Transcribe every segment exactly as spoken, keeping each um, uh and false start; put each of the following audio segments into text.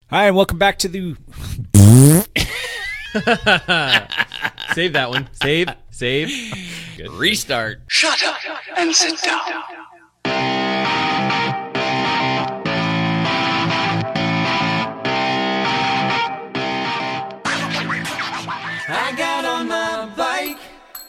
Hi, and welcome back to the... Save that one. Save. Save. Good. Restart. Shut up and sit down. I got on my bike.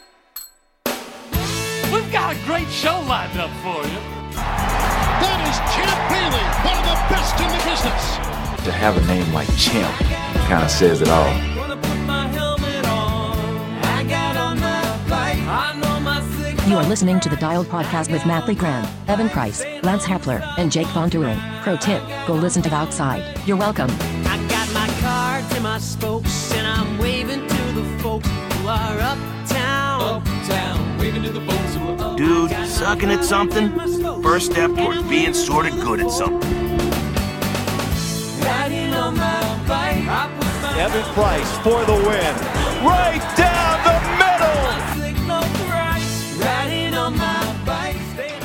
We've got a great show lined up for you. That is Champ Bailey, one of the best in the business. To have a name like Champ kind of says it all. Gonna put my helmet on. I got on my bike. I know my signal. You are listening to the Dialed Podcast with Matt Legrand, Evan Price, Lance Hepler, and Jake Von Duren. Pro tip, go listen to the outside. You're welcome. I got my cards and my spokes, and I'm waving to the folks who are uptown. Uptown, waving to the folks who are uptown. Dude, sucking at something? First step towards being sort of good at something. Riding on my bike. I put my Evan Price for the win. Right down the middle. my signal bright. Riding on my bike. Staying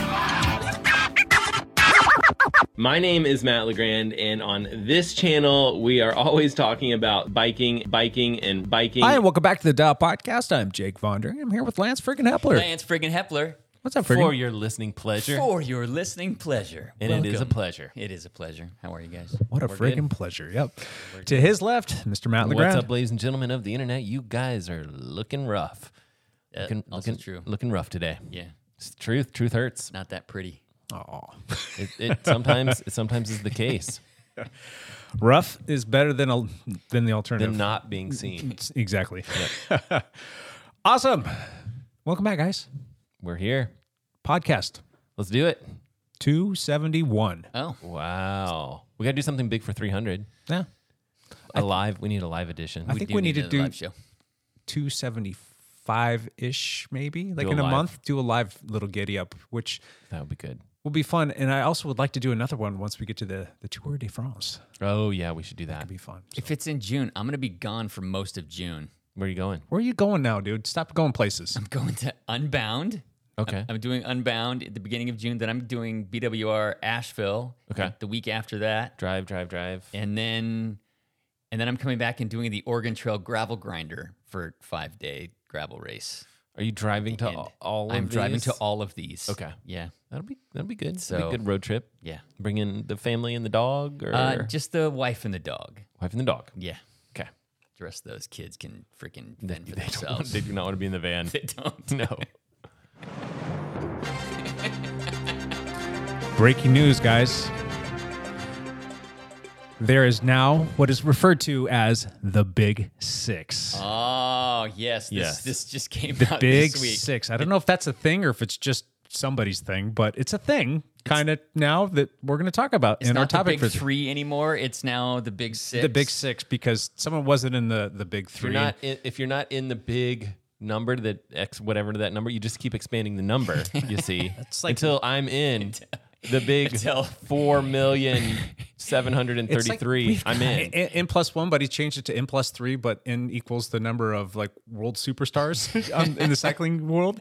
My name is Matt Legrand, and on this channel, we are always talking about biking, biking, and biking. Hi, and welcome back to the Dial Podcast. I'm Jake Von Duren. I'm here with Lance friggin' Hepler. Lance friggin' Hepler. What's up, for friggin'? your listening pleasure. For your listening pleasure. And it is a Welcome. pleasure. It is a pleasure. How are you guys? What a We're friggin' good. pleasure. Yep. To his left, Mister Matt Legrand. What's up, ladies and gentlemen of the internet? You guys are looking rough. Uh, Looking, also looking, true. looking rough today. Yeah. It's the truth. Truth hurts. Not that pretty. Aw. It, it sometimes it sometimes is the case Rough is better than a, than the alternative. than not being seen. Exactly. Awesome. Welcome back, guys. We're here. Podcast Let's do it. two seventy-one. Oh. Wow. We got to do something big for three hundred. Yeah. A live. We need a live edition. I think we need to another do live show. two seventy-five-ish, maybe, like Do a in a live. month. Do a live little giddy up, which That would be good. will be fun. And I also would like to do another one once we get to the, the Tour de France. Oh yeah, we should do that. That'd be fun. So- If it's in June, I'm going to be gone for most of June. Where are you going? Where are you going now, dude? Stop going places. I'm going to Unbound. Okay. I'm doing Unbound at the beginning of June. Then I'm doing B W R Asheville. Okay. like the week after that. Drive, drive, drive. And then and then I'm coming back and doing the Oregon Trail Gravel Grinder for five day gravel race. Are you driving to And all, all of I'm driving these? to all of these. Okay. Yeah. That'll be that'll be good. So- That'll be a good road trip. Yeah. Bring in the family and the dog, or Uh, just the wife and the dog. wife and the dog. Yeah. Okay. The rest of those kids can freaking They, fend for they don't want, themselves. they do not want to be in the van. They don't. No. Breaking news, guys. There is now what is referred to as the Big Six. Oh, yes. This, Yes. this just came the out Big this week. Six. I don't know if that's a thing or if it's just somebody's thing, but it's a thing kind of now that we're going to talk about It's in not our topic the big for three anymore. It's now the big six. the Big Six because someone wasn't in the, the Big If you're Three. not in, if you're not in the big number that X whatever that number, you just keep expanding the number. You see, like- until I'm in the big Until- four million seven hundred and It's like thirty-three. we've I'm got in. N, N plus one, but he changed it to N plus three, but N equals the number of like world superstars um, in the cycling world.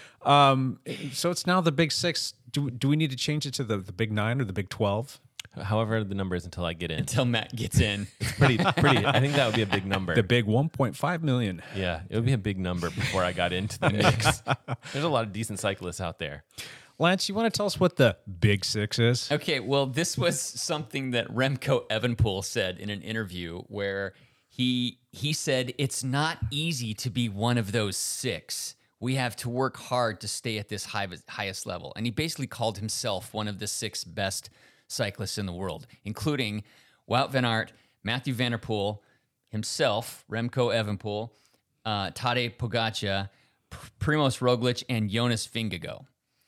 Um, so it's now the Big Six. Do, do we need to change it to the, the Big Nine or the Big Twelve? However, the number is until I get in. Until Matt gets in. Pretty, pretty. I think that would be a big number. The Big one point five million. Yeah, it would be a big number before I got into the mix. There's a lot of decent cyclists out there. Lance, you want to tell us what the Big Six is? Okay, well, this was something that Remco Evenepoel said in an interview where he he said it's not easy to be one of those six. We have to work hard to stay at this high, highest level. And he basically called himself one of the six best cyclists in the world, including Wout van Aert, Mathieu van der Poel, himself, Remco Evenepoel, uh, Tadej Pogacar, P- Primoz Roglic, and Jonas Vingegaard.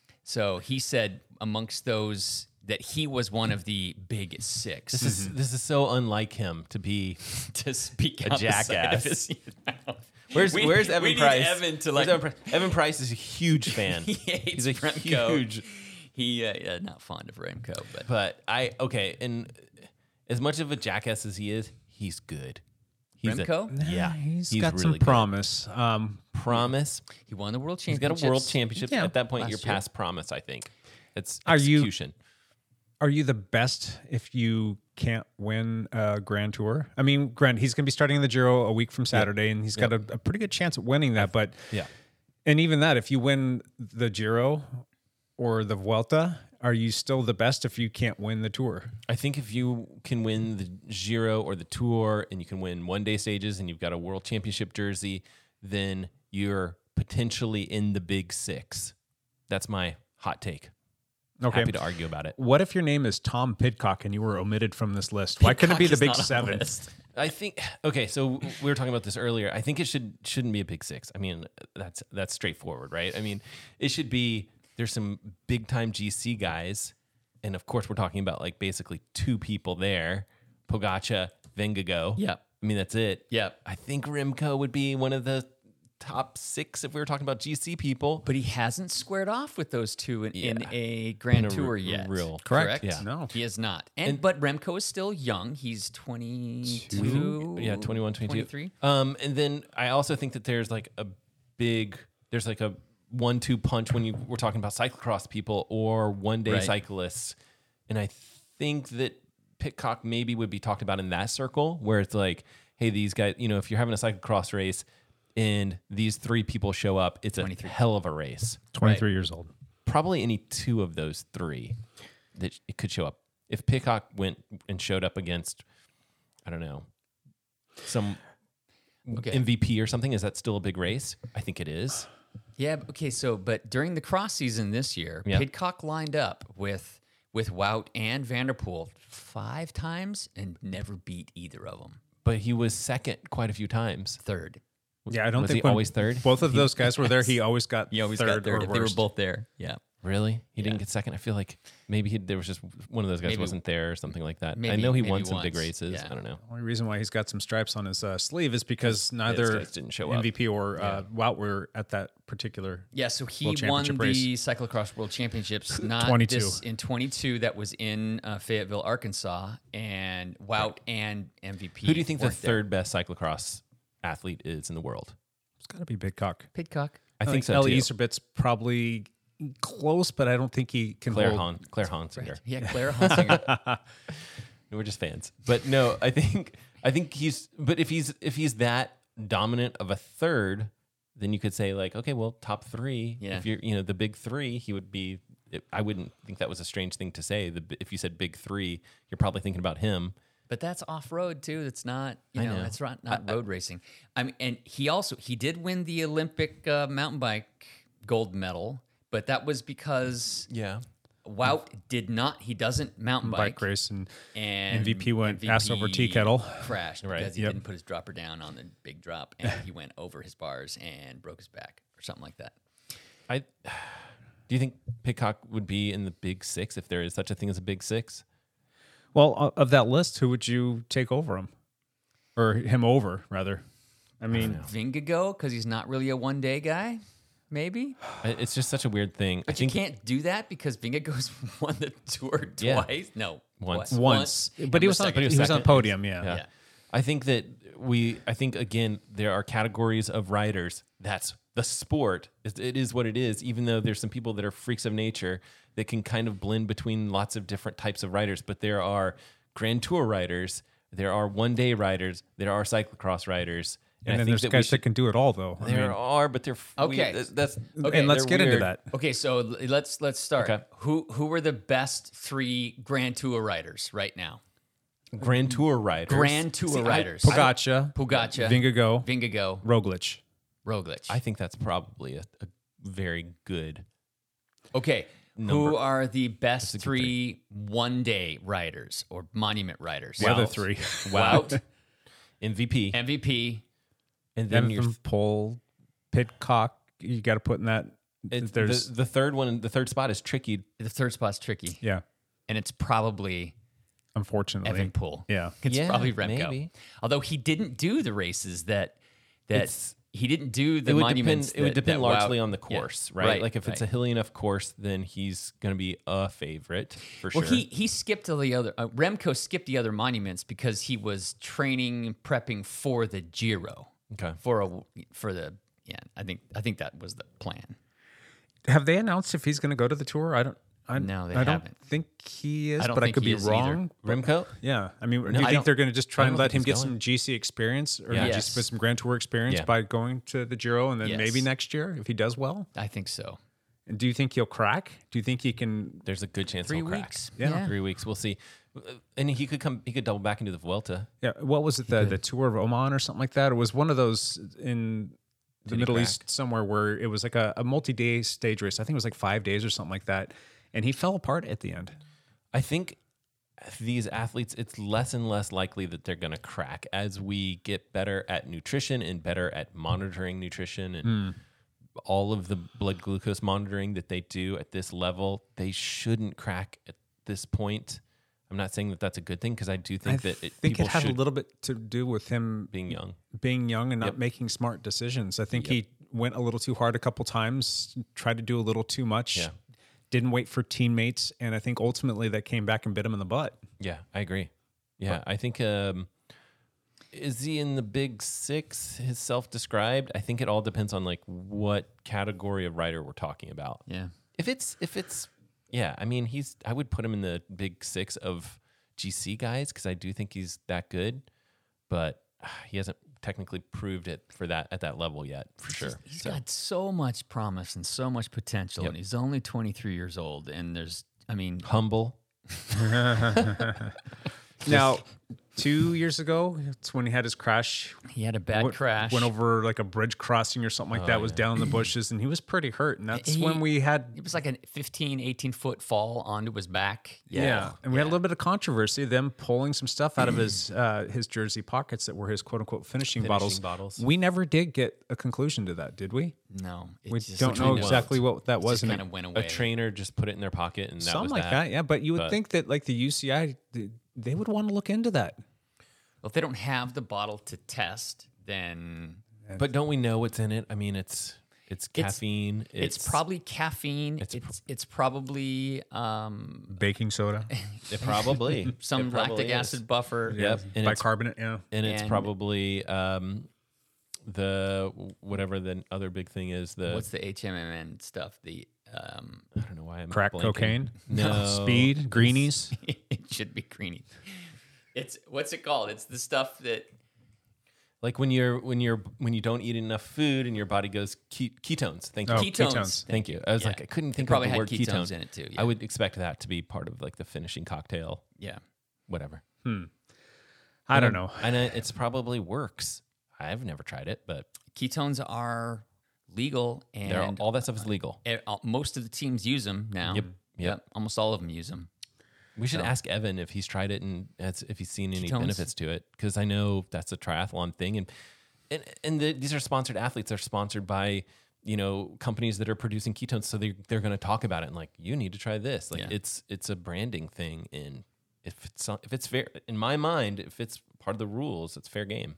So he said amongst those that he was one of the big six. This is this is so unlike him to be. to speak A out the side of jackass. his mouth. Where's We- Where's Evan we need Price? Evan to Where's like. Evan Price? Evan Price is a huge fan. He hates He's a Remco. huge. He uh, yeah, not fond of Remco, but But I okay, and as much of a jackass as he is, he's good. He's a- Remco? yeah, he's he's got really some good. promise. Um, Promise. he won the world He's championship. got a world championship. Yeah, At that point, last you're year. past promise. I think it's Are you- execution. are you the best if you can't win a Grand Tour. I mean, Grant, he's going to be starting in the Giro a week from Saturday, and he's got a, a pretty good chance at winning that. But Yeah. and even that, if you win the Giro or the Vuelta, are you still the best if you can't win the Tour? I think if you can win the Giro or the Tour and you can win one day stages and you've got a world championship jersey, then you're potentially in the big six. That's my hot take. Okay. Happy to argue about it. What if your name is Tom Pidcock and you were omitted from this list? Why couldn't it be the big seven? I think okay, so we were talking about this earlier. I think it should shouldn't be a big six. I mean, that's that's straightforward, right? I mean, it should be there's some big time G C guys, and of course we're talking about like basically two people there, Pogačar, Vingegaard. Yep. I mean that's it. Yep. I think Remco would be one of the top six if we were talking about G C people. But he hasn't squared off with those two in, Yeah. in a Grand In a Tour r- yet. real- Correct. Yeah. No. He is not. And, And- but Remco is still young. He's twenty-two. Yeah, twenty-one, twenty-two. twenty-three. Um, and then I also think that there's like a big, there's like a one two punch when you we're talking about cyclocross people or one day Right. cyclists. And I think that Pidcock maybe would be talked about in that circle where it's like, hey, these guys, you know, if you're having a cyclocross race and these three people show up, it's a twenty-three. hell of a race. twenty-three years old. Probably any two of those three that it could show up. If Pidcock went and showed up against, I don't know, some Okay. M V P or something, is that still a big race? I think it is. Yeah. Okay. So, but during the cross season this year, Yeah. Pidcock lined up with with Wout and Vanderpool five times and never beat either of them. But he was second quite a few times. Third. Yeah, I don't Was think he when always third? Both of those guys were there. He always got He always third, got third or if they were worst. both there. Yeah. Really? He Yeah. didn't get second? I feel like maybe he, there was just one of those guys Maybe- wasn't there or something like that. I maybe- know he maybe won some big once. races. Yeah. I don't know. The only reason why he's got some stripes on his uh, sleeve is because his neither guys didn't show up. M V P or uh, Wout were at that particular. Yeah, so he World won Championship the race. cyclocross world championships not twenty-two. this in twenty-two. That was in uh, Fayetteville, Arkansas, and Wout and M V P. Who do you think the weren't there. third best cyclocross athlete is in the world? It's got to be Pidcock. Pidcock? I think so Ellie too. Iserbyt's probably close, but I don't think he can Claire hold. Hahn, Claire Hansinger. Yeah, Claire Hunsinger. We're just fans. But no, I think I think he's but if he's if he's that dominant of a third, then you could say like, okay, well, top three. Yeah. If you're you know, the big three, he would be it, I wouldn't think that was a strange thing to say. The if you said big three, you're probably thinking about him. But that's off road too. It's not, you I know, know. it's not, not road racing. I mean, and he also he did win the Olympic uh, mountain bike gold medal, but that was because Yeah. Wout did not. He doesn't mountain bike, Bike race and and M V P went M V P ass over tea kettle. crashed Right. because he Yep. didn't put his dropper down on the big drop, and he went over his bars and broke his back or something like that. I do you think Pidcock would be in the big six if there is such a thing as a big six? Well, o- of that list, who would you take over him, or him over rather? I mean, Vingegaard, because he's not really a one day guy, maybe. I- It's just such a weird thing. I But you think can't do that because Vingegaard's won the tour Yeah. twice. No, Once. twi- once, and but he was on. second. He was on the second. podium. Yeah. Yeah. Yeah. I think that we, I think again, there are categories of riders. That's the sport. It it is what it is, even though there's some people that are freaks of nature that can kind of blend between lots of different types of riders. But there are Grand Tour riders, there are one day riders, there are cyclocross riders. And I then think there's that we guys should- that can do it all, though. I There mean, are, but they're f- we- Okay. th- that's Okay, and let's they're get into weird. that. Okay, so l- let's let's start. Okay. Who who were the best three Grand Tour riders right now? Grand Tour riders. Grand Tour See, I- riders. Pogačar, Pogačar, Vingegaard, Vingegaard, Roglic. Roglic. I think that's probably a, a very good. Okay, Number. who are the best That's a good three one-day riders or monument riders? The other Wout. three. Wout, M V P, M V P. and then your Evan Pole, Pidcock. You got to put in that. it's, There's the, the third one. The third spot is tricky. The third spot's tricky, yeah. and it's probably Unfortunately, Evan Poole. Yeah. It's Yeah, probably Remco. maybe. Although he didn't do the races that that It's- he didn't do the it would monuments. depend. It would that- depend that Wout- largely on the Yeah, course, right? Like if it's a right. hilly enough course, then he's going to be a favorite for Well, sure. he he skipped all the other. Uh, Remco skipped the other monuments because he was training, prepping for the Giro. Okay. For a for the yeah, I think I think that was the plan. Have they announced if he's going to go to the tour? I don't. I, No, they I don't haven't. think he is, I don't but I think could he be is wrong. either. Remco? Yeah, I mean, No, do you I think don't- they're going to just try I and don't let think him he's get going. some G C experience, or Yeah. just Yes. some Grand Tour experience Yeah. by going to the Giro, and then Yes. maybe next year if he does well? I think so. And do you think he'll crack? Do you think he can? There's a good chance Three he'll crack. weeks. Yeah. Yeah. Three weeks. We'll see. And he could come. He could double back into the Vuelta. Yeah, what was it? The the Tour of Oman or something like that? It was one of those in the Did he Middle crack? East somewhere where it was like a, a multi-day stage race. I think it was like five days or something like that, and he fell apart at the end. I think these athletes, it's less and less likely that they're going to crack as we get better at nutrition and better at monitoring nutrition and Mm. all of the blood glucose monitoring that they do at this level. They shouldn't crack at this point. I'm not saying that that's a good thing because I do think I that it, think people it had should a little bit to do with him being young. being young and not Yep. making smart decisions. I think Yep. he went a little too hard a couple times, tried to do a little too much, Yeah. didn't wait for teammates, and I think ultimately that came back and bit him in the butt. Yeah, I agree. Yeah, I think um, is he in the big six? His self-described. I think it all depends on like what category of rider we're talking about. Yeah. If it's if it's yeah, I mean he's I would put him in the big six of G C guys because I do think he's that good, but uh, he hasn't technically proved it for that at that level yet for sure. He's So, got so much promise and so much potential, Yep. and he's only twenty-three years old. And there's, I mean, humble. Now, two years ago, it's when he had his crash. he had a bad Went- crash. Went over like a bridge crossing or something like Oh, that. Was yeah. down in the bushes, and he was pretty hurt. And that's He- when we had It was like a fifteen, eighteen foot fall onto his back. Yeah, and we had a little bit of controversy. Them pulling some stuff out of his uh, his jersey pockets that were his quote unquote finishing, Finishing bottles. bottles. We never did get a conclusion to that, did we? No. it We just- don't it know won't. exactly what that It was. just and kind it- of went A away. trainer just put it in their pocket and that something was like that. that. Yeah, but you would But- think that like the U C I, th- they would want to look into that. Well, if they don't have the bottle to test, then But don't we know what's in it? I mean, it's it's caffeine. it's, probably caffeine. it's It's pr- it's, probably um, Baking soda, it probably some It probably lactic is. acid buffer. Yep, and it's, bicarbonate. Yeah, and it's and- probably um, the whatever the other big thing is. The What's the H M M N stuff? The um, I don't know why I'm crack blanking. cocaine, No, speed, greenies. it should be greeny. It's what's it called? It's the stuff that like when you're when you're when you don't eat enough food and your body goes ke- ketones. Thank you. Oh, ketones. ketones. Thank you. I was Yeah. like, I couldn't It think probably of the had word ketones ketone in it too, yeah. I would expect that to be part of like the finishing cocktail. yeah. Whatever. I don't know. And it- it's probably works. I've never tried it, but Ketones are legal, they're, and all that stuff is legal. e- uh, most of the teams use them now. Yep, yep. Almost all of them use them. We should So- ask Evan if he's tried it and has, if he's seen any Ketones? benefits to it, because I know that's a triathlon thing, and and and the, these are sponsored athletes. They're sponsored by you know companies that are producing ketones, so they they're going to talk about it and like you need to try this. Like Yeah. it's it's a branding thing, and if it's if it's fair in my mind, if it's part of the rules, it's fair game.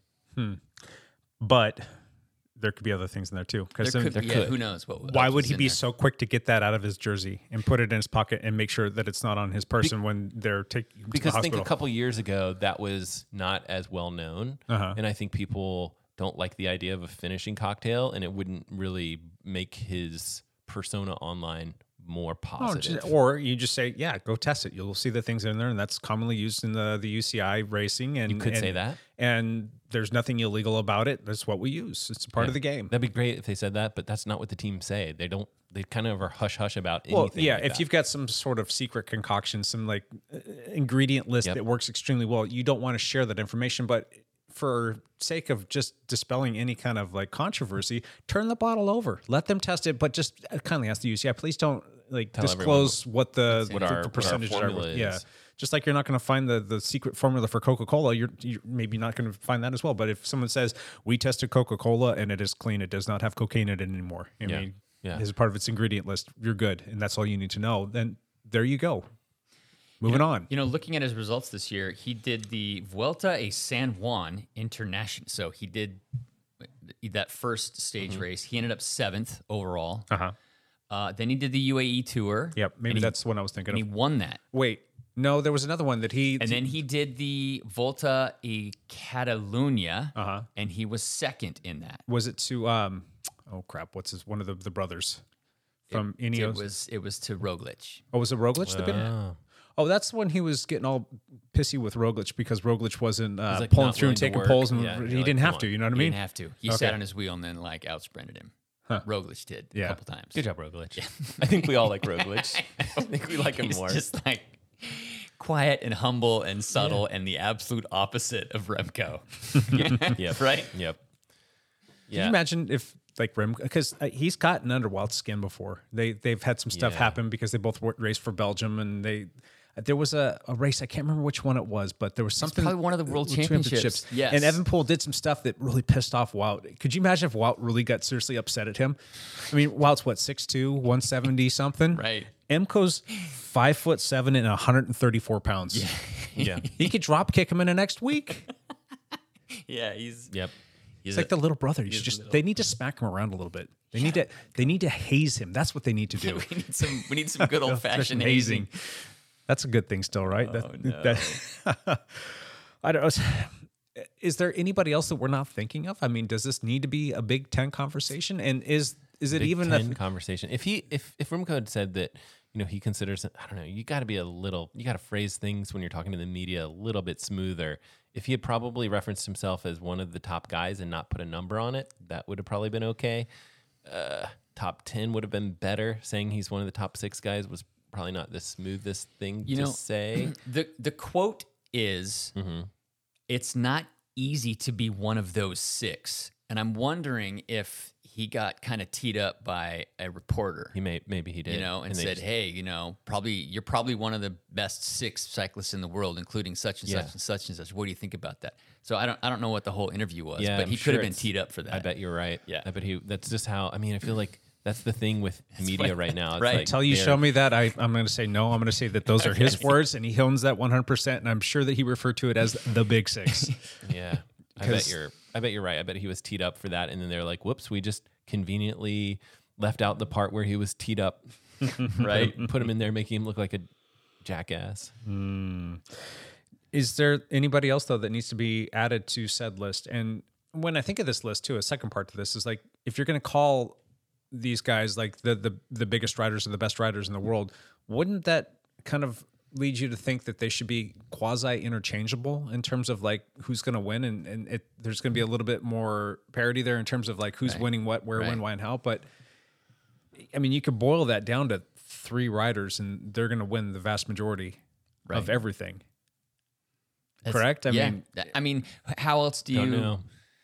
But there could be other things in there too. There Because could, there yeah, could. who knows what? why else would is he in be there. so quick to get that out of his jersey and put it in his pocket and make sure that it's not on his person when they're taking him to Because the I think hospital? a couple years ago that was not as well known, Uh-huh. and I think people don't like the idea of a finishing cocktail, and it wouldn't really make his persona online more Oh, positive. just- or you just say, yeah, go test it. You'll see the things in there, and that's commonly used in the, the U C I racing. And You could and- say that. and there's nothing illegal about it. That's what we use. It's a part Yeah. of the game. That'd be great if they said that, but that's not what the team say. They don't. They kind of are hush hush about anything. Well, yeah, like if that. you've got some sort of secret concoction, some like uh, ingredient list Yep. that works extremely well, you don't want to share that information. But for sake of just dispelling any kind of like controversy, turn the bottle over, let them test it, but just kindly ask the U C I, please don't like Tell disclose what the what the, our- the what our percentages formula are. is. Yeah. Just like you're not going to find the, the secret formula for Coca-Cola, you're, you're maybe not going to find that as well. But if someone says, we tested Coca-Cola and it is clean, it does not have cocaine in it anymore. I Yeah. mean, Yeah. as part of its ingredient list, you're good. And that's all you need to know. Then there you go. Moving on. You know, looking at his results this year, he did the Vuelta a San Juan International. So he did that first stage Mm-hmm. race. He ended up seventh overall. Uh-huh. Uh, then he did the U A E tour. Yep. Maybe and he- that's what I was thinking And he of. won that. Wait. No, there was another one that he... And then he did the Volta e Catalunya, Uh-huh. and he was second in that. was it to... um Oh, crap. What's his... One of the, the brothers from it, Ineos? It was it was to Roglic. Oh, was it Roglic that bit him? Oh. Oh, that's when he was getting all pissy with Roglic because Roglic wasn't uh, like, pulling not through and willing to taking work. poles, and Yeah, he you're didn't like, have come to. on. You know what I He mean? didn't have to. He Okay. sat on his wheel and then like outsprinted him. Huh. Roglic did Yeah. a couple times. Good job, Roglic. I think we all like Roglic. I think we like him He's more. just like quiet and humble and subtle and the absolute opposite of Remco. Yep. Right? Yep. Can you imagine if like Remco, because uh, he's gotten under Wout's skin before. They they've had some stuff Yeah. happen because they both wor- raced for Belgium, and they there was a, a race, I can't remember which one it was, but there was something probably one of the World Championships. Yes. And Evenepoel did some stuff that really pissed off Wout. Could you imagine if Wout really got seriously upset at him? I mean, Wout's what, six two, one seventy something? Right. Emco's five foot seven and one hundred thirty-four pounds. Yeah. Yeah. He could drop kick him in the next week. Yeah, he's Yep. he's It's like the little brother. You should just they need to smack him around a little bit. They need to they need to haze him. That's what they need to do. we need some we need some good old fashioned hazing. That's a good thing still, right? Oh, that, no. that- I don't know. Is there anybody else that we're not thinking of? I mean, does this need to be a Big Ten conversation? And is is it Big even Ten a conversation? If he if if Remco had said that, you know, he considers it, I don't know, you got to be a little, you got to phrase things when you're talking to the media a little bit smoother. If he had probably referenced himself as one of the top guys and not put a number on it, that would have probably been okay. Uh, top ten would have been better. Saying he's one of the top six guys was probably not the smoothest thing You to know, say. The the quote is it's not easy to be one of those six. And I'm wondering if he got kind of teed up by a reporter. He may maybe he did, You know, and, they said, just- "Hey, you know, probably you're probably one of the best six cyclists in the world, including such and Yeah. such and such and such. What do you think about that?" So I don't, I don't know what the whole interview was, Yeah, but I'm he sure could have been it's- teed up for that. I bet you're right. Yeah. I bet he. That's just how. I mean, I feel like that's the thing with media what- right now. It's right. like Until you they're- show me that, I, I'm going to say no. I'm going to say that those are his words, and he owns that one hundred percent. And I'm sure that he referred to it as the Big Six. Yeah, I bet you're. I bet you're right. I bet he was teed up for that, and then they're like, "Whoops, we just conveniently left out the part where he was teed up." Right. Put him, put him in there, making him look like a jackass. Is there anybody else though that needs to be added to said list? And when I think of this list too, a second part to this is like, if you're going to call these guys like the the the biggest riders or the best riders in the world, wouldn't that kind of lead you to think that they should be quasi interchangeable in terms of like who's going to win, and and it, there's going to be a little bit more parity there in terms of like who's Right. winning what, where, Right. when, why, and how. But I mean, you could boil that down to three riders, and they're going to win the vast majority of Right. everything. That's- Correct? I yeah. mean- I mean, how else do you? Don't know.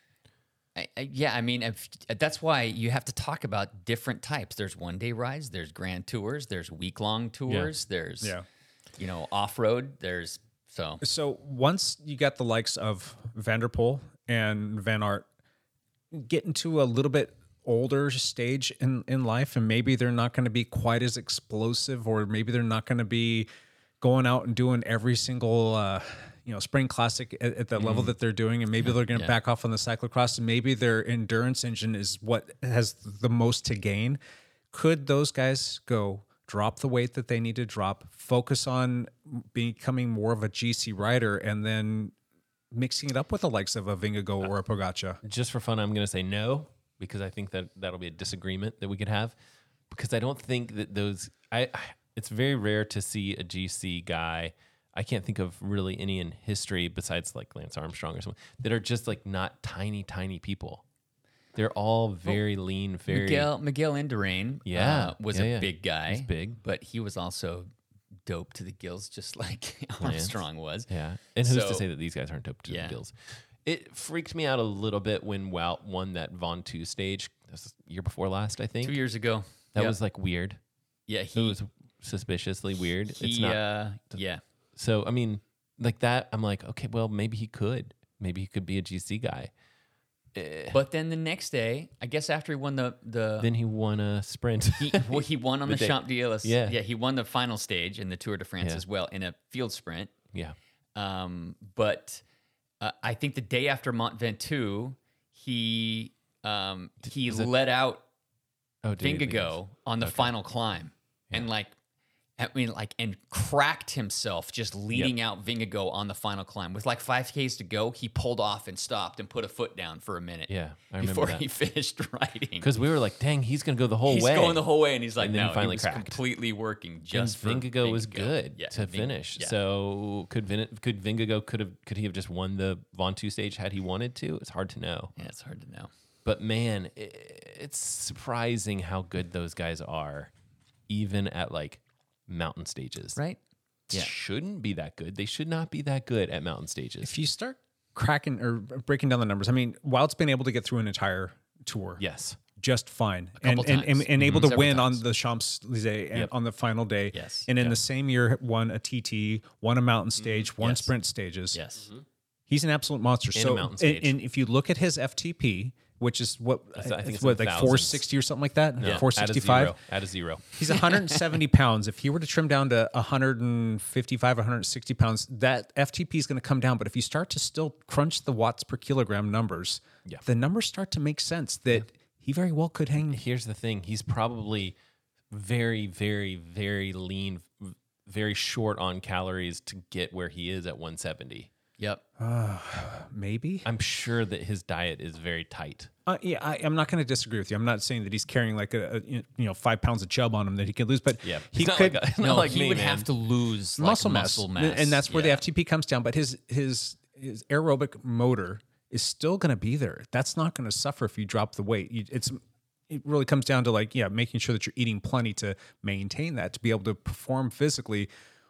I, I, yeah, I mean, if, that's why you have to talk about different types. There's one day rides, there's grand tours, there's week long tours, there's Yeah. you know off road. There's so So once you got the likes of Vanderpool and Van Aert get into a little bit older stage in, in life, and maybe they're not going to be quite as explosive, or maybe they're not going to be going out and doing every single uh, you know spring classic at, at the level that they're doing, and maybe they're going to Yeah. back off on the cyclocross, and maybe their endurance engine is what has the most to gain. Could those guys go drop the weight that they need to drop, focus on becoming more of a G C rider, and then mixing it up with the likes of a Vingegaard or a Pogacar? Just for fun, I'm going to say no, because I think that that'll be a disagreement that we could have, because I don't think that those I, I it's very rare to see a G C guy. I can't think of really any in history besides like Lance Armstrong or something that are just like not tiny, tiny people. They're all very lean, very Miguel Miguel Indurain. Yeah. uh, was Yeah, a yeah. big guy. He's big. but he was also dope to the gills, just like Armstrong was. Yeah. And who's So- to say that these guys aren't dope to Yeah. the gills? It freaked me out a little bit when Wout won that Von two stage. That was the year before last, I think. Two years ago, That Yep. was like weird. yeah It he was suspiciously weird. he it's not. uh, yeah. So, I mean, like that, I'm like, okay, well, maybe he could. Maybe he could be a G C guy. Eh. But then the next day, I guess after he won the the Then he won a sprint. he, well, he won on the But they- Champ d'Elysées. yeah. yeah, he won the final stage in the Tour de France Yeah. as well in a field sprint. yeah. Um, but uh, I think the day after Mont Ventoux, he um, he is it- let out Oh, did he? Vingegaard on the final climb, and like I mean, like, and cracked himself just leading yep. out Vingegaard on the final climb. With like five Ks to go, he pulled off and stopped and put a foot down for a minute. Yeah, I remember before that. he finished riding. Because we were like, "Dang, he's going to go the whole he's way." He's going the whole way, and he's like, and then "No, he finally he was cracked. completely working just and for Vingegaard Vingegaard was good yeah, to Ving- finish. yeah. So could Vin- could Vingegaard could have could he have just won the Ventoux stage had he wanted to? It's hard to know. Yeah, it's hard to know. But man, it, it's surprising how good those guys are, even at like mountain stages. Right? Yeah. Shouldn't be that good. They should not be that good at mountain stages. If you start cracking or breaking down the numbers, I mean, Wout's been able to get through an entire tour. Yes. Just fine. A couple and, and, and, and able mm-hmm. to win times. on the Champs-Élysées and Yep. on the final day. Yes. And in Yep. the same year, won a T T, won a mountain stage, won Yes. sprint stages. Yes. Mm-hmm. He's an absolute monster. And so, a mountain stage. And, and if you look at his F T P, which is what I think it's it's what in like thousands. four sixty or something like that, No, four sixty-five. Add a zero. Add a zero. He's one hundred seventy pounds. If he were to trim down to one fifty-five, one sixty pounds, that F T P is going to come down. But if you start to still crunch the watts per kilogram numbers, Yeah. the numbers start to make sense that yeah. he very well could hang. Here's the thing. He's probably very, very, very lean, very short on calories to get where he is at one seventy. Yep. Uh, maybe. I'm sure that his diet is very tight. Uh, yeah, I, I'm not going to disagree with you. I'm not saying that he's carrying like a, a you know five pounds of chub on him that he could lose, but Yeah, he he's not could like a- No, like he me, would man. have to lose like, muscle muscle mass, mass, and that's where the Yeah. F T P comes down. But his his his aerobic motor is still going to be there. That's not going to suffer if you drop the weight. You, it's it really comes down to like yeah, making sure that you're eating plenty to maintain that to be able to perform physically,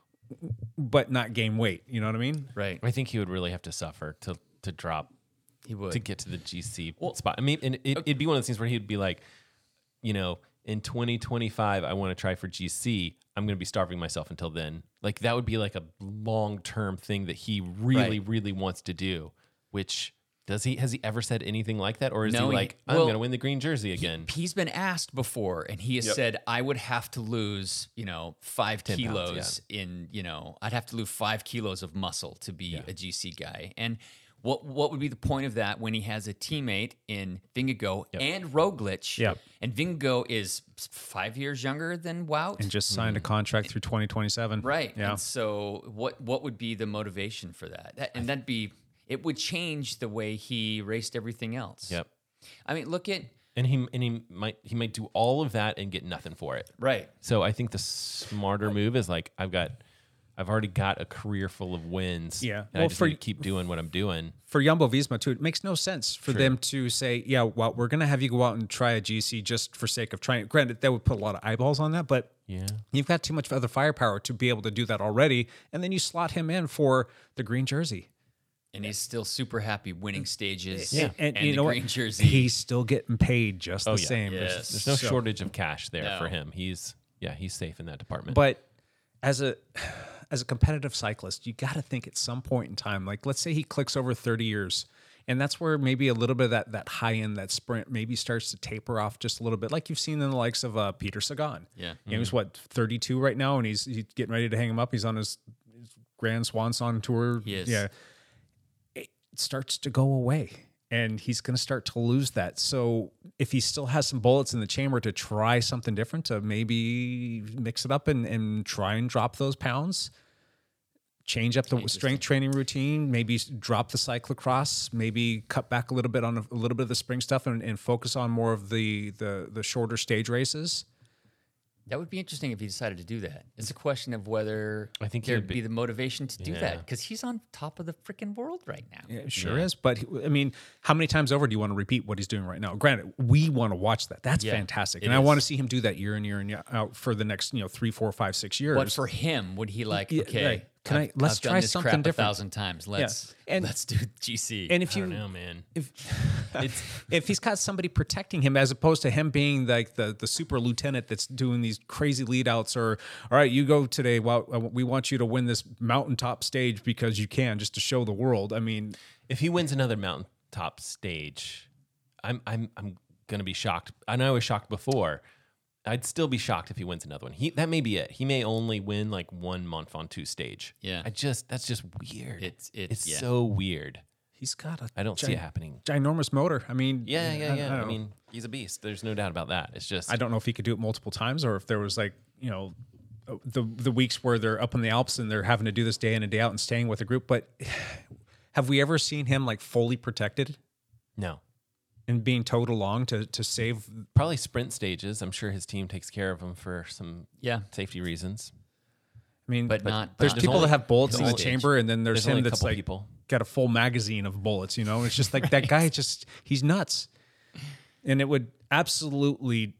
but not gain weight. You know what I mean? Right. I think he would really have to suffer to to drop He would. to get to the G C spot. I mean, and it, it'd be one of those things where he'd be like, you know, in twenty twenty-five, I want to try for G C. I'm going to be starving myself until then. Like that would be like a long term thing that he really, Right. really wants to do. Which does he? Has he ever said anything like that, or is No, he he- like, I'm well, going to win the green jersey again? He, he's been asked before, and he has Yep. said, "I would have to lose, you know, five ten pounds, kilos in, you know, I'd have to lose five kilos of muscle to be a G C guy." And what what would be the point of that when he has a teammate in Vingegaard Yep. and Roglic? Yep. And Vingegaard is five years younger than Wout, And just signed a contract through twenty twenty-seven. right? Yeah. And so, what what would be the motivation for that? that and that'd be it would change the way he raced everything else. Yep. I mean, look at And he and he might he might do all of that and get nothing for it. right. So I think the smarter move is like I've got, I've already got a career full of wins. Yeah. and Well, I just for- need to keep doing what I'm doing. For Jumbo Visma too, it makes no sense for True. them to say, "Yeah, well, we're going to have you go out and try a G C just for sake of trying." Granted, that would put a lot of eyeballs on that, but Yeah. you've got too much other firepower to be able to do that already, and then you slot him in for the green jersey. And he's still super happy winning stages. and, and, you the know green what? jersey. He's still getting paid just Oh, the yeah. same. Yes. There's no So- shortage of cash there No. for him. He's yeah, he's safe in that department. But as a as a competitive cyclist, you got to think at some point in time, like let's say he clicks over thirty years, and that's where maybe a little bit of that that high end, that sprint, maybe starts to taper off just a little bit, like you've seen in the likes of uh, Peter Sagan. Yeah. You know, he's what thirty-two right now, and he's he's getting ready to hang him up. He's on his, his Grand Swan Song tour. He is. Yeah, it starts to go away. And he's going to start to lose that. So if he still has some bullets in the chamber to try something different, to maybe mix it up and, and try and drop those pounds, change up the strength training routine, maybe drop the cyclocross, maybe cut back a little bit on a, a little bit of the spring stuff and, and focus on more of the, the the shorter stage races. That would be interesting if he decided to do that. It's a question of whether I think he there'd would be, be- the motivation to do Yeah. that because he's on top of the freaking world right now. Yeah, it sure is. But I mean, how many times over do you want to repeat what he's doing right now? Granted, we want to watch that. That's Yeah, fantastic. it And I is. want to see him do that year in, year in, year out for the next, you know, three, four, five, six years. But for him, would he like, Yeah, okay, right. Can I- I've- let's I've done try this something crap different. a thousand times. Let's And- let's do G C. and if I you don't know, man. if it's if he's got somebody protecting him as opposed to him being like the the super lieutenant that's doing these crazy lead outs, or all right, you go today, well, we want you to win this mountaintop stage because you can, just to show the world. I mean, If he wins another mountaintop stage, I'm I'm I'm gonna be shocked. I know I was shocked before. I'd still be shocked if he wins another one. He that may be it. He may only win like one Mont Ventoux stage. Yeah. I just that's just weird. It's- it's- it's yeah. so weird. he's got a I don't see gi- it happening. ginormous motor. I mean, Yeah, yeah, yeah. I, don't know. mean, he's a beast. There's no doubt about that. It's just I don't know if he could do it multiple times or if there was like, you know, the the weeks where they're up in the Alps and they're having to do this day in and day out and staying with a group. But have we ever seen him like fully protected No. and being towed along to to save? Probably sprint stages. I'm sure his team takes care of him for some Yeah. safety reasons. I mean, But not- There's but people only- that have bullets in there's the only- chamber, and then there's, there's only him a that's couple like people. got a full magazine of bullets. You know, it's just like that guy. Just he's nuts, and it would absolutely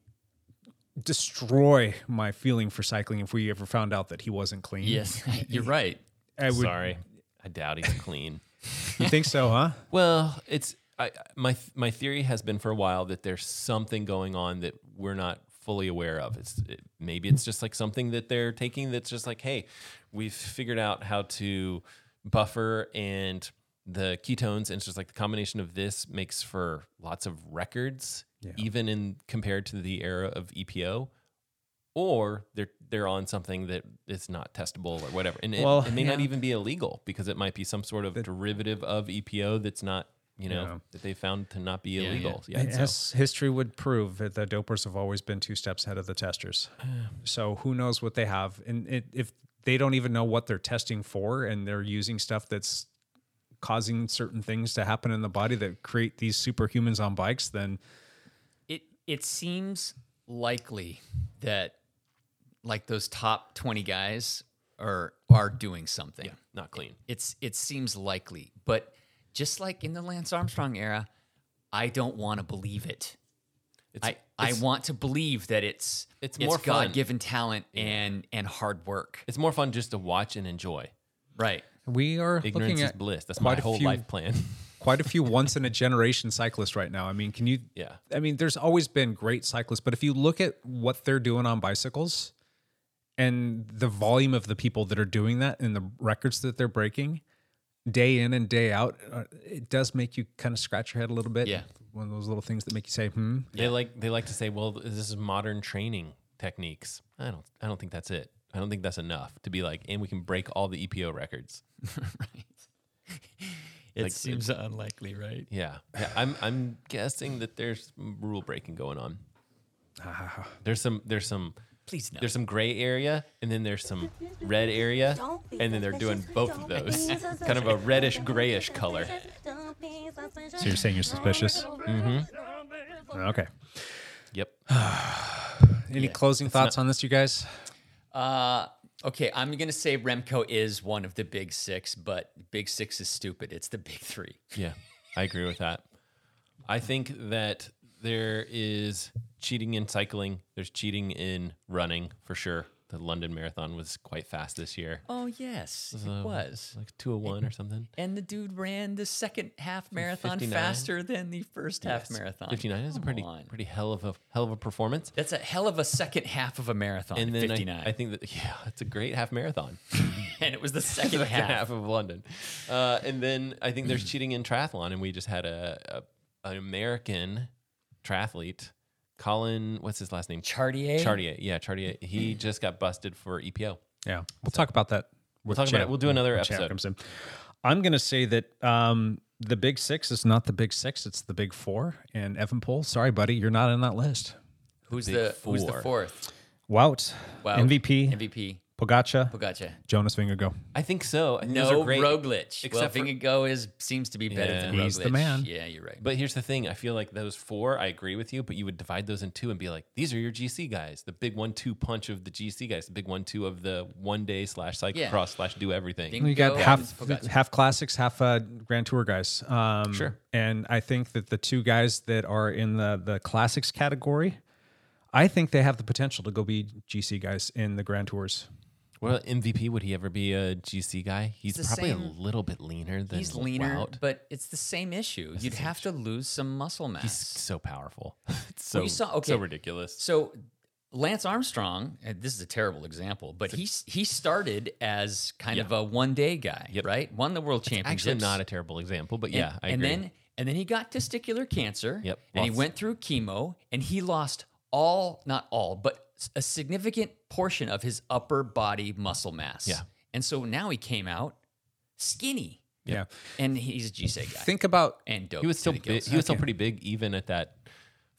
destroy my feeling for cycling if we ever found out that he wasn't clean. Yes, you're right. I would. Sorry. I doubt he's clean. You think so, huh? Well, it's I, my my theory has been for a while that there's something going on that we're not fully aware of. It's it, maybe it's just like something that they're taking that's just like, hey, we've figured out how to buffer and the ketones, and it's just like the combination of this makes for lots of records, Yeah. even in compared to the era of E P O. Or they're they're on something that is not testable or whatever, and it, Well, it may not yeah. even be illegal because it might be some sort of derivative of E P O that's not, you know, Yeah. that they found to not be Yeah, illegal. Yeah, so- As history would prove, that the dopers have always been two steps ahead of the testers. So who knows what they have, and it, if they don't even know what they're testing for, and they're using stuff that's causing certain things to happen in the body that create these superhumans on bikes, then It it seems likely that like those top twenty guys are are doing something. yeah, not clean. It's it seems likely, but just like in the Lance Armstrong era, I don't want to believe it. It's, I, I it's- want to believe that it's It's it's more fun. God-given talent and and hard work. It's more fun just to watch and enjoy. Right. we are Ignorance looking is at bliss. That's quite my a whole few- life plan. quite a few once in a generation cyclists right now. I mean, can you? Yeah. I mean, there's always been great cyclists, but if you look at what they're doing on bicycles and the volume of the people that are doing that and the records that they're breaking day in and day out, uh, it does make you kind of scratch your head a little bit. Yeah. One of those little things that make you say, "Hmm." They like they like to say, well, this is modern training techniques. I don't I don't think that's it. I don't think that's enough to be like, and we can break all the E P O records. Right. It Like, seems unlikely, right? Yeah. yeah I'm I'm guessing that there's some rule breaking going on. There's some there's some Please no. there's some gray area, and then there's some red area, and then they're doing both of those. Kind of a reddish grayish color. So you're saying you're suspicious? Mm-hmm. Okay. Yep. Any closing thoughts on this, you guys? Uh, okay, I'm going to say Remco is one of the big six, but big six is stupid. It's the big three. Yeah, I agree with that. I think that there is cheating in cycling. There's cheating in running for sure. The London Marathon was quite fast this year. Oh, yes, it Uh, was. like two oh one or something. And the dude ran the second half marathon fifty-nine? faster than the first half Yes. marathon. fifty-nine is a Come pretty on. pretty hell of a hell of a performance. That's a hell of a second half of a marathon. And then fifty-nine. I, I think that yeah, it's a great half marathon. and it was the second Second half. half of London. Uh, and then I think there's cheating in triathlon, and we just had a, a an American triathlete, Colin. What's his last name? Chartier. Chartier. Yeah, Chartier. He just got busted for E P O. Yeah, we'll talk about that. We'll talk about it. We'll do another when Champ episode. comes in. I'm going to say that um, the big six is not the big six; it's the big four. And Evenepoel, sorry, buddy, you're not on that list. Who's Big the Who's the four. fourth? Wout, Wow. M V P, M V P. Pogacar, Pogacar. Jonas Vingegaard. I think so. I think those No are great. Roglic. Except Well, for- Vingegaard is seems to be better Yeah. than Roglic. He's the man. Yeah, you're right. But here's the thing. I feel like those four, I agree with you, but you would divide those in two and be like, these are your G C guys. The big one two punch of the G C guys. The big one two of the one day slash cyclocross Yeah. slash do everything. Ding- You got Vingegaard half and Pogacar. half classics, half uh, Grand Tour guys. Um, Sure. And I think that the two guys that are in the the classics category, I think they have the potential to go be G C guys in the Grand Tours. Well, M V P, would he ever be a G C guy? He's the probably a same- little bit leaner than He's leaner, Wout. but it's the same issue. You'd have to lose some muscle mass. He's so powerful. It's so, Well, you saw- okay. so ridiculous. So Lance Armstrong, and this is a terrible example, but he he started as kind Yeah. of a one day guy, Yep. right? Won the world championships. Actually, not a terrible example, but yeah, and, I and agree. then and then he got testicular cancer. Yep. And he Lost- went through chemo, and he lost all, not all, but a significant portion of his upper body muscle mass. Yeah. And so now he came out skinny, Yeah. and he's a G C guy. Think about and dope. he was to still the big, gills. he was still pretty big even at that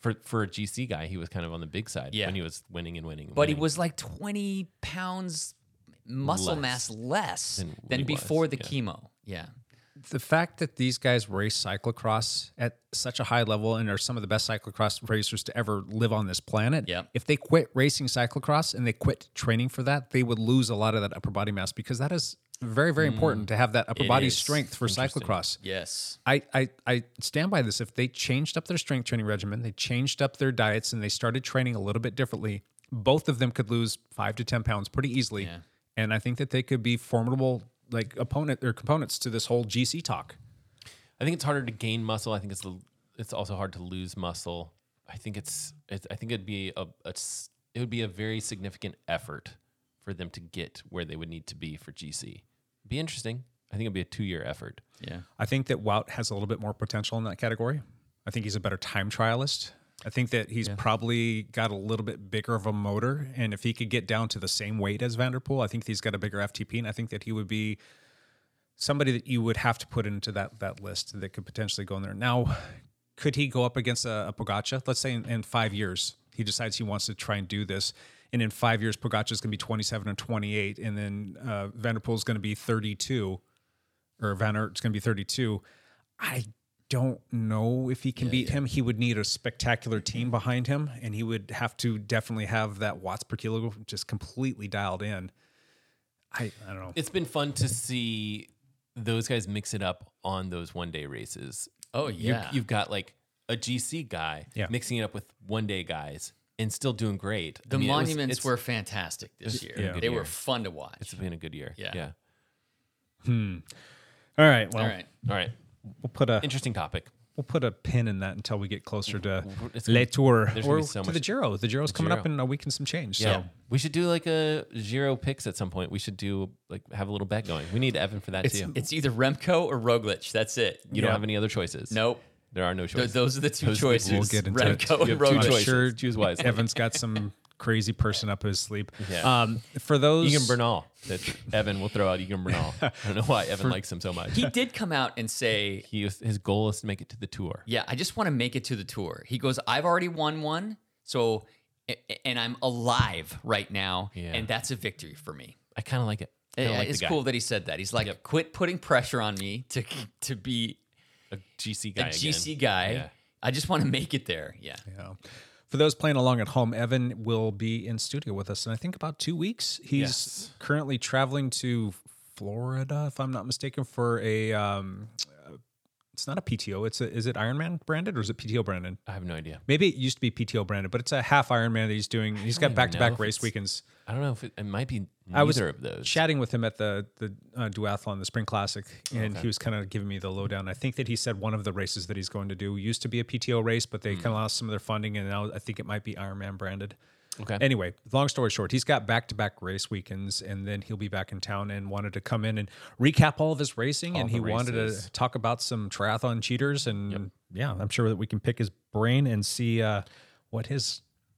For for a G C guy, he was kind of on the big side Yeah. when he was winning and winning. And But he winning. was like twenty pounds muscle Less mass less than than, what he was, before the yeah. chemo. Yeah. The fact that these guys race cyclocross at such a high level and are some of the best cyclocross racers to ever live on this planet, Yep. if they quit racing cyclocross and they quit training for that, they would lose a lot of that upper body mass because that is very, very important to have that upper It body is. strength for cyclocross. Yes. I, I, I stand by this. If they changed up their strength training regimen, they changed up their diets, and they started training a little bit differently, both of them could lose five to ten pounds pretty easily. Yeah. And I think that they could be formidable like opponent or components to this whole G C talk. I think it's harder to gain muscle. I think it's the, it's also hard to lose muscle. I think it's, it's I think it'd be a, a s- it would be a very significant effort for them to get where they would need to be for G C. Be interesting. I think it'd be a two year effort. Yeah. I think that Wout has a little bit more potential in that category. I think he's a better time trialist. I think that he's probably got a little bit bigger of a motor, and if he could get down to the same weight as Van der Poel, I think he's got a bigger F T P, and I think that he would be somebody that you would have to put into that that list that could potentially go in there. Now, could he go up against a, a Pogacar? Let's say in, in five years, he decides he wants to try and do this, and in five years, Pogacar is going to be twenty-seven and twenty-eight, and then uh, Van der Poel is going to be thirty-two, or Van Aert's going to be thirty-two. I don't know if he can beat him. He would need a spectacular team behind him, and he would have to definitely have that watts per kilo just completely dialed in. I, I don't know. It's been fun to see those guys mix it up on those one day races. Oh, You've- yeah. You've got like a G C guy Yeah. mixing it up with one day guys and still doing great. The I mean, it was- monuments it's- were fantastic this it's year. been a good They year. were fun to watch. It's been a good year. Yeah. Yeah. All right. Well, All right. All right. we'll put a Interesting topic. we'll put a pin in that until we get closer to It's gonna- Le Tour there's gonna or be so to much- the Giro. The Giro's coming up Giro. in a week and some change. Yeah. So We should do like a Giro picks at some point. We should do like have a little bet going. We need Evan for that It's- too. It's either Remco or Roglic. That's it. You don't have any other choices. Nope. There are no Th- choices. those are the two Those- choices. we'll get into it. Remco You and have two Roglic. choices. sure Choose wisely. Evan's got some crazy person up his sleeve. Yeah. Um, for those Egan Bernal. That Evan will throw out Egan Bernal. I don't know why Evan likes him so much. He did come out and say, He is, his goal is to make it to the tour. yeah, I just want to make it to the tour. He goes, I've already won one, so a- and I'm alive right now, Yeah. and that's a victory for me. I kind of like it. I kinda Yeah, like it's the guy. cool that he said that. He's like, quit putting pressure on me to to be A G C guy. a G C again. guy. Yeah. I just want to make it there. Yeah. Yeah. For those playing along at home, Evan will be in studio with us in I think about two weeks. He's Yes. currently traveling to Florida, if I'm not mistaken, for a. Um, uh, it's not a P T O. It's a. Is it Ironman branded or is it P T O branded? I have no idea. Maybe it used to be P T O branded, but it's a half Ironman that he's doing. He's got even back to know back if race it's- weekends. I don't know if it, it might be neither I was of those. chatting with him at the the uh, duathlon, the Spring Classic, and he was kind of giving me the lowdown. I think that he said one of the races that he's going to do used to be a P T O race, but they kind of lost some of their funding, and now I think it might be Ironman branded. Okay. Anyway, long story short, he's got back to back race weekends, and then he'll be back in town and wanted to come in and recap all of his racing, All and the he wanted races. to talk about some triathlon cheaters, and yeah, I'm sure that we can pick his brain and see uh, what his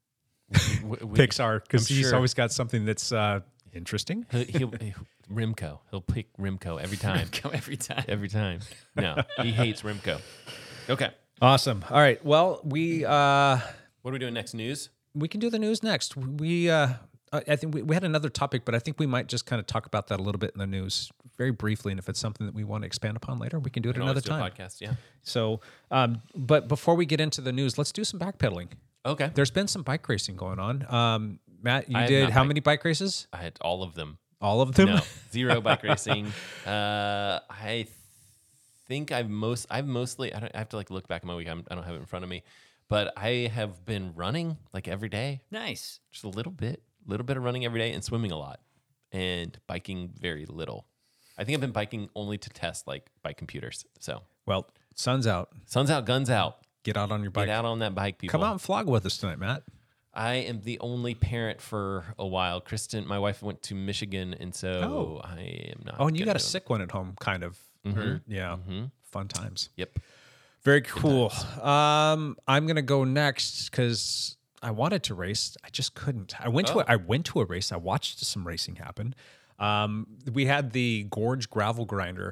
W- we- picks are because I'm he's sure always got something that's uh, interesting. He'll, he'll, Rimco. He'll pick Rimco every time. Go every time. Every time. No, he hates Rimco. Okay. Awesome. All right. Well, we uh, What are we doing next? News? we can do the news next. We uh, I I think we, we had another topic, but I think we might just kind of talk about that a little bit in the news, very briefly. And if it's something that we want to expand upon later, we can do it Can another always do a time. podcast. Yeah. So, um, but before we get into the news, let's do some backpedaling. Okay. There's been some bike racing going on. Um, Matt, you I have did not how bike- many bike races? I had all of them. All of them? No, zero bike racing. Uh, I think I've most, I've mostly, I, don't, I have to like look back at my week. I'm, I don't have it in front of me, but I have been running like every day, Nice. just a little bit, little bit of running every day, and swimming a lot, and biking very little. I think I've been biking only to test like bike computers. So Well, sun's out. sun's out, guns out. Get out on your bike. Get out on that bike, people. Come out and flog with us tonight, Matt. I am the only parent for a while. Kristen, my wife, went to Michigan, and so Oh. I am not. Oh, and you gonna got a do it. sick one at home, kind of. Mm-hmm. Or- yeah. Fun times. Yep. Very cool. Um, I'm gonna go next because I wanted to race. I just couldn't. I went to a, I went to a race. I watched some racing happen. Um, we had the Gorge Gravel Grinder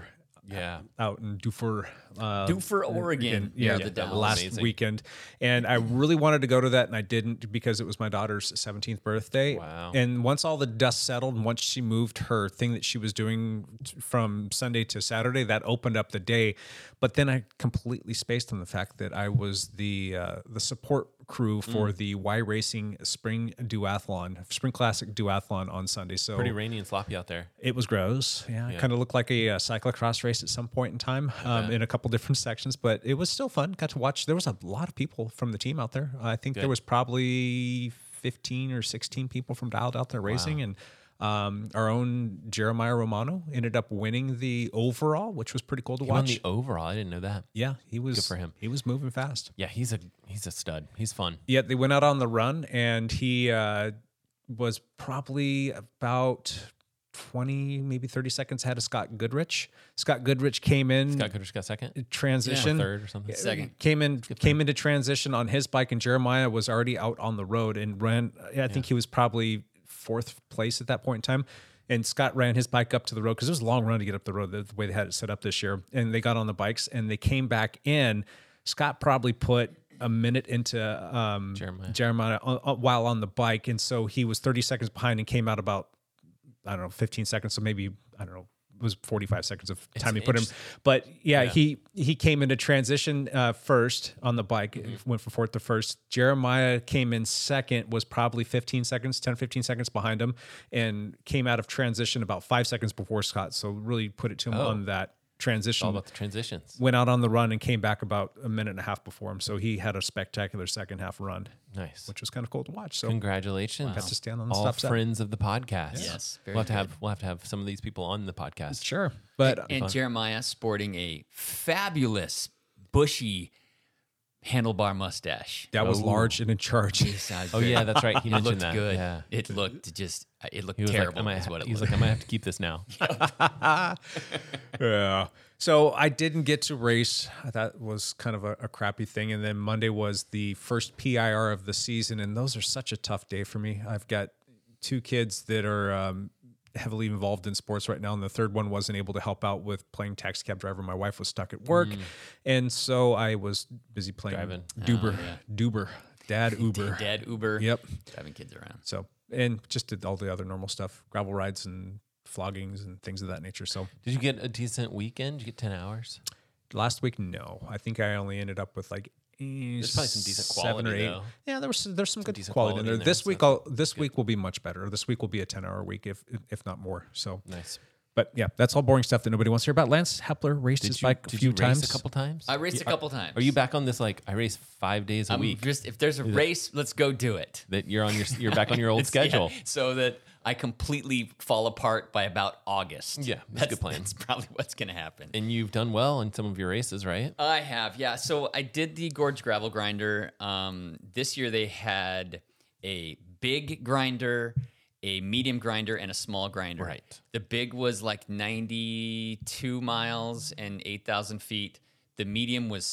Yeah. out in Dufur, uh, Dufur, Oregon. Yeah, near the Dalles. last Amazing. weekend, and I really wanted to go to that, and I didn't because it was my daughter's seventeenth birthday. Wow. And once all the dust settled, and once she moved her thing that she was doing t- from Sunday to Saturday, that opened up the day. But then I completely spaced on the fact that I was the uh, the support crew for Mm. the Y Racing Spring Duathlon, Spring Classic Duathlon on Sunday. So Pretty rainy and sloppy out there. it was gross. Yeah, it Yeah. kind of looked like a, uh cyclocross race at some point in time um, in a couple different sections, but it was still fun. Got to watch. There was a lot of people from the team out there. I think there Good. was probably fifteen or sixteen people from Dialed out there racing, and um, our own Jeremiah Romano ended up winning the overall, which was pretty cool to He won watch. the overall. I didn't know that. yeah, he was Good for him. He was moving fast. Yeah, he's a he's a stud. He's fun. Yeah, they went out on the run, and he uh, was probably about twenty, maybe thirty seconds ahead of Scott Goodrich. Scott Goodrich came in Scott Goodrich got second, transition, or third or something. Second. came in came into transition on his bike, and Jeremiah was already out on the road and ran. I think he was probably fourth place at that point in time. And Scott ran his bike up to the road because it was a long run to get up the road the, the way they had it set up this year. And they got on the bikes and they came back in. Scott probably put a minute into um, Jeremiah. Jeremiah uh, uh, while on the bike, and so he was thirty seconds behind and came out about I don't know fifteen seconds. So maybe I don't know. It was forty-five seconds of time they put him, inch- but yeah, Yeah. he he came into transition uh, first on the bike, went from fourth to first. Jeremiah came in second, was probably fifteen seconds, ten, fifteen seconds behind him, and came out of transition about five seconds before Scott. So really put it to him Oh. on that transition. All about the transitions. Went out on the run and came back about a minute and a half before him. So he had a spectacular second half run, Nice. which was kind of cool to watch. So Congratulations. got to stand on the all stop set. friends of the podcast. Yes, very we'll have to good. have we'll have to have some of these people on the podcast. Sure, but And Jeremiah sporting a fabulous, bushy handlebar mustache. that was Oh. large and in charge. Sounds Oh very- yeah, that's right. He it mentioned looked that. good. Yeah. It looked just. It looked He was terrible. like, I might, is ha- what it he was looked like, I might have to keep this now. Yeah. So I didn't get to race. That was kind of a, a crappy thing. And then Monday was the first P I R of the season. And those are such a tough day for me. I've got two kids that are um, heavily involved in sports right now. And the third one wasn't able to help out with playing taxi cab driver. My wife was stuck at work. And so I was busy playing Driving. Duber, Duber, Dad Uber. Dad Uber. Yep. Driving kids around. So, and just did all the other normal stuff, gravel rides and floggings and things of that nature. So Did you get a decent weekend? Did you get ten hours? last week, no. I think I only ended up with like eh, There's probably some decent seven or quality, eight. though. Yeah, there was there's some good decent quality, quality in there. in there, This so week, I'll, this week will be much better. This week will be a ten hour week, if if not more. So Nice. But yeah, that's all boring stuff that nobody wants to hear about. Lance Hepler raced his Did you, bike a did few you race times. a couple times? I raced a couple times. Are you back on this? Like I race five days a I'm week. just if there's a race, let's go do it. That you're on your you're back on your old It's- yeah, schedule. so that I completely fall apart by about August. Yeah, that's a good plan. That's probably what's going to happen. And you've done well in some of your races, right? I have, yeah. So I did the Gorge Gravel Grinder. Um, this year they had a big grinder, a medium grinder, and a small grinder. Right. The big was like ninety-two miles and eight thousand feet. The medium was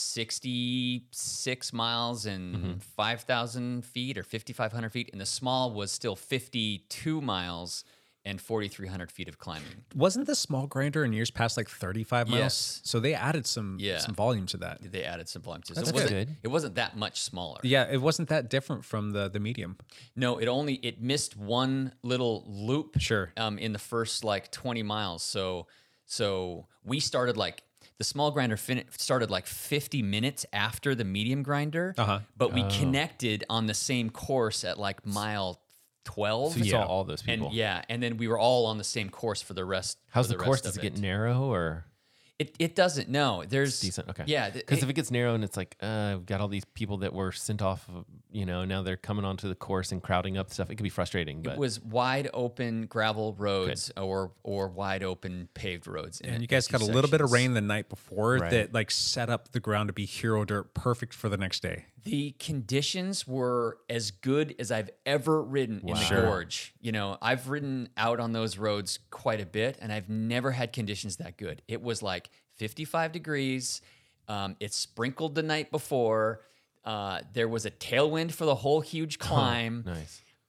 sixty-six miles and Mm-hmm. five thousand feet or fifty-five hundred feet. And the small was still fifty-two miles and forty-three hundred feet of climbing. Wasn't the small grinder in years past like thirty-five miles? Yes. So they added some Yeah. some volume to that. They added some volume to it. So That's it wasn't, good. It wasn't that much smaller. Yeah, it wasn't that different from the the medium. No, it only it missed one little loop. Sure. Um, in the first like twenty miles. So so we started like the small grinder fin- started like fifty minutes after the medium grinder. Uh-huh. But we connected on the same course at like mile twelve. So you saw all those people. And yeah, and then we were all on the same course for the rest. How's for the, the course? rest Does of it get narrow or It it doesn't. No, there's decent? Okay. Yeah, th- Because hey, if it gets narrow and it's like, uh, we've got all these people that were sent off, of, you know, now they're coming onto the course and crowding up stuff. It could be frustrating. But it was wide open gravel roads or or wide open paved roads. in And it- you guys in got a two little bit of sections. rain the night before Right. that like set up the ground to be hero dirt, perfect for the next day. The conditions were as good as I've ever ridden in the Sure. gorge. You know, I've ridden out on those roads quite a bit, and I've never had conditions that good. It was like fifty-five degrees. Um, it sprinkled the night before. Uh, there was a tailwind for the whole huge climb. nice.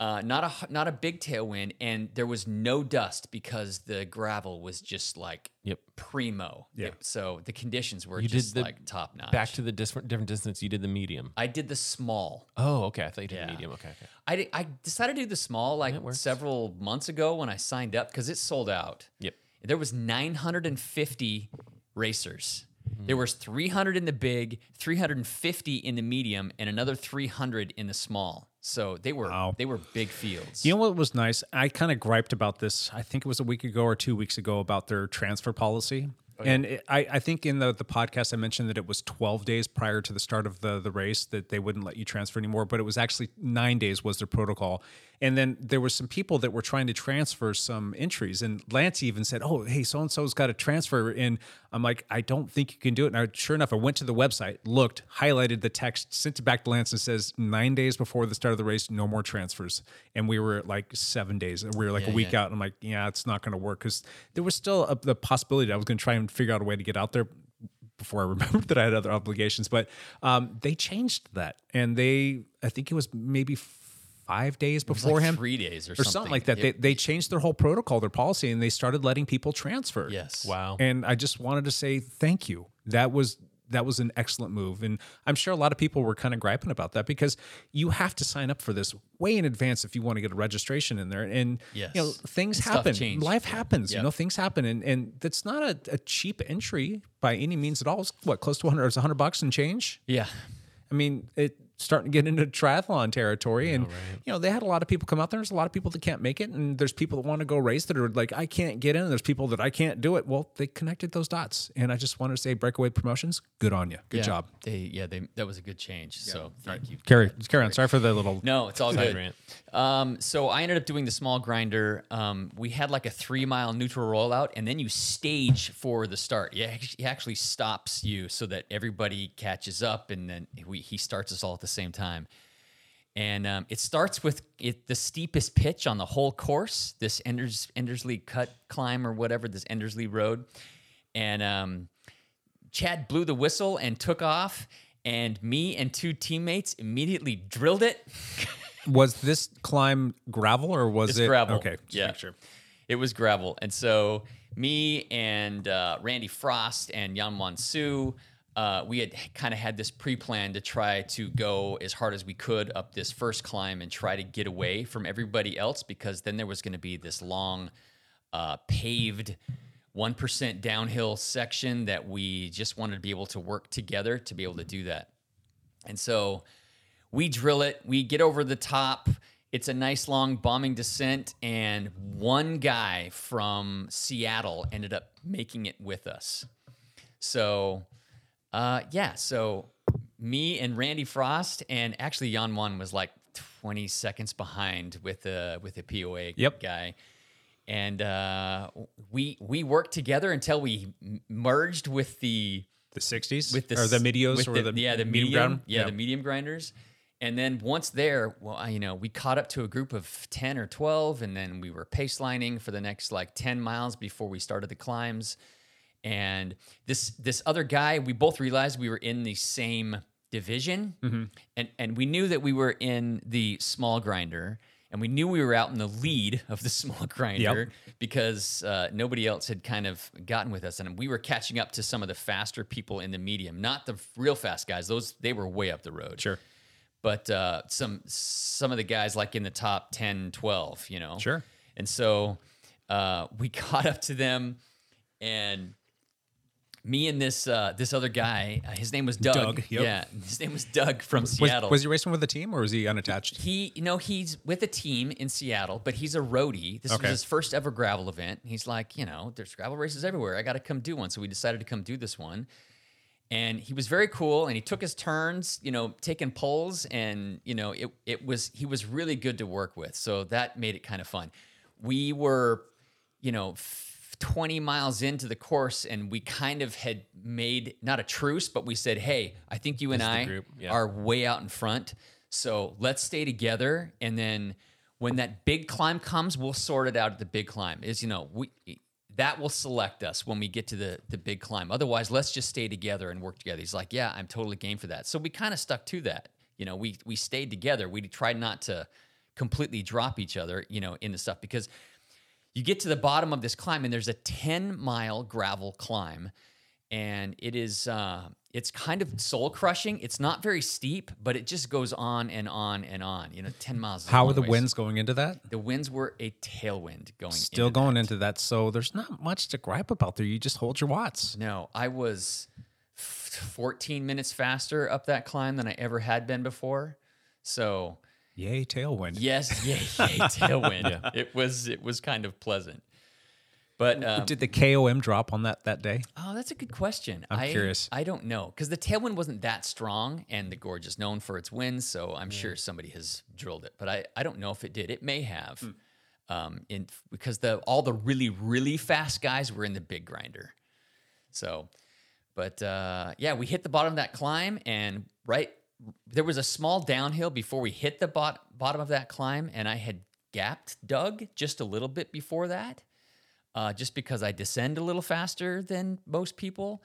Uh, not a not a big tailwind, and there was no dust because the gravel was just like Yep. primo. Yeah. It- so the conditions were You just did the like top notch. Back to the different different distance. You did the medium. I did the small. Oh, okay. I thought you did Yeah. the medium. Okay, okay. I, did, I decided to do the small like That works. several months ago when I signed up because it sold out. Yep. There was nine hundred fifty racers. Mm-hmm. There was three hundred in the big, three hundred fifty in the medium, and another three hundred in the small. So they were Wow. they were big fields. You know what was nice? I kind of griped about this. I think it was a week ago or two weeks ago about their transfer policy. And it, I, I think in the, the podcast I mentioned that it was twelve days prior to the start of the, the race that they wouldn't let you transfer anymore, but it was actually nine days was their protocol. And then there were some people that were trying to transfer some entries, and Lance even said, "Oh, hey, so and so's got to transfer." And I'm like, "I don't think you can do it." And I, sure enough, I went to the website, looked, highlighted the text, sent it back to Lance, and says nine days before the start of the race, no more transfers. And we were at like seven days. We were like Yeah, a week yeah. out. And I'm like, "Yeah, it's not going to work," because there was still a, the possibility that I was going to try and figure out a way to get out there before I remembered that I had other obligations. But um, they changed that, and they, I think it was maybe five days It was before like him, three days or, or something, something like that. They It- they changed their whole protocol, their policy, and they started letting people transfer. Yes. Wow. And I just wanted to say thank you. That was that was an excellent move, and I'm sure a lot of people were kind of griping about that because you have to sign up for this way in advance if you want to get a registration in there. And Yes. you know things And stuff happen, changed. life Yeah. happens. You Yep. know things happen, and and that's not a, a cheap entry by any means at all. It's what, close to one hundred? It's one hundred bucks and change. Yeah. I mean, it starting to get into triathlon territory, and you know they had a lot of people come out there. There's a lot of people that can't make it, and there's people that want to go race that are like, I can't get in. And there's people that I can't do it. Well, they connected those dots, and I just wanted to say, Breakaway Promotions, good on you, good Yeah. job. They yeah, they that was a good change. So thank you. Carry, carry on. Sorry for the little. No, it's all Side good. rant. Um, so I ended up doing the small grinder. Um, we had like a three mile neutral rollout, and then you stage for the start. Yeah, he actually stops you so that everybody catches up, and then we, he starts us all at the same time. And um, it starts with it, the steepest pitch on the whole course, this Enders, Endersley Cut climb or whatever, this Endersley Road. And um, Chad blew the whistle and took off, and me and two teammates immediately drilled it. Was this climb gravel or was It's it gravel. Okay, just Yeah. make sure. It was gravel. And so me and uh, Randy Frost and Jan Wansu, uh, we had kind of had this pre-plan to try to go as hard as we could up this first climb and try to get away from everybody else, because then there was going to be this long uh, paved one percent downhill section that we just wanted to be able to work together to be able to do that. And so we drill it, we get over the top. It's a nice long bombing descent, and one guy from Seattle ended up making it with us. So, uh, yeah, so me and Randy Frost, and actually Jan Wan was like twenty seconds behind with the with the P O A Yep. guy. And uh, we we worked together until we m- merged with the The sixties with the or the s- medios with or the, the yeah the medium medium, ground? yeah, Yeah. the medium grinders. And then once there, well, I- you know, we caught up to a group of ten or twelve, and then we were pace lining for the next like ten miles before we started the climbs. And this this other guy, we both realized we were in the same division, Mm-hmm. and and we knew that we were in the small grinder, and we knew we were out in the lead of the small grinder because uh, nobody else had kind of gotten with us, and we were catching up to some of the faster people in the medium, not the real fast guys. Those they were way up the road. Sure. But uh, some some of the guys like in the top ten, twelve, you know. Sure. And so uh, we caught up to them, and me and this uh, this other guy, uh, his name was Doug. Doug, yep. Yeah, his name was Doug from Was, Seattle. was he racing with a team or was he unattached? He, you know, he's with a team in Seattle, but he's a roadie. This Okay. was his first ever gravel event. He's like, you know, there's gravel races everywhere. I got to come do one. So we decided to come do this one. And he was very cool, and he took his turns, you know, taking pulls, and you know, it it was he was really good to work with. So that made it kind of fun. We were, you know, twenty miles into the course, and we kind of had made not a truce, but we said, hey, I think you and This is the I group, yeah. are way out in front. So let's stay together. And then when that big climb comes, we'll sort it out at the big climb. Is, you know, we that will select us when we get to the, the big climb. Otherwise, let's just stay together and work together. He's like, yeah, I'm totally game for that. So we kind of stuck to that. You know, we we stayed together. We tried not to completely drop each other, you know, in the stuff, because you get to the bottom of this climb and there's a ten mile gravel climb, and it is uh, it's kind of soul crushing. It's not very steep, but it just goes on and on and on. You know, ten miles. Is a How long are the ways. winds going into that? The winds were a tailwind going. Still into going that. into that. So there's not much to gripe about there. You just hold your watts. No, I was fourteen minutes faster up that climb than I ever had been before. So, yay, tailwind. Yes, yay, yay, tailwind. yeah. It was it was kind of pleasant. But um, did the K O M drop on that that day? Oh, that's a good question. I'm I, curious. I don't know, because the tailwind wasn't that strong, and the gorge is known for its winds, so I'm yeah. sure somebody has drilled it. But I, I don't know if it did. It may have, hmm. um, in because the all the really really fast guys were in the big grinder. So, but uh, yeah, we hit the bottom of that climb, and right there was a small downhill before we hit the bot, bottom of that climb, and I had gapped Doug just a little bit before that. Uh, just because I descend a little faster than most people.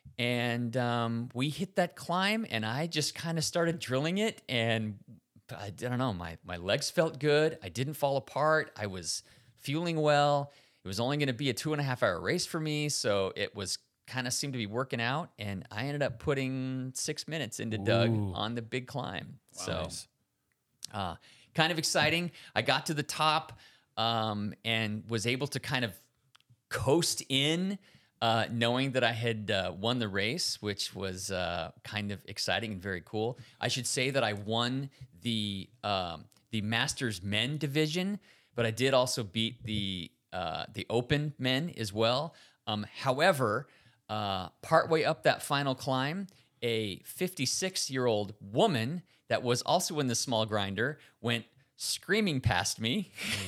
And um, we hit that climb, and I just kind of started drilling it. And I, I don't know, my, my legs felt good. I didn't fall apart. I was fueling well. It was only going to be a two and a half hour race for me. So it was kind of seemed to be working out. And I ended up putting six minutes into Ooh. Doug on the big climb. Wow. So nice. uh, kind of exciting. I got to the top um, and was able to kind of coast in, uh, knowing that I had uh, won the race, which was uh, kind of exciting and very cool. I should say that I won the um, the Masters Men division, but I did also beat the uh, the Open Men as well. Um, however, uh, partway up that final climb, a fifty-six-year-old woman that was also in the small grinder went screaming past me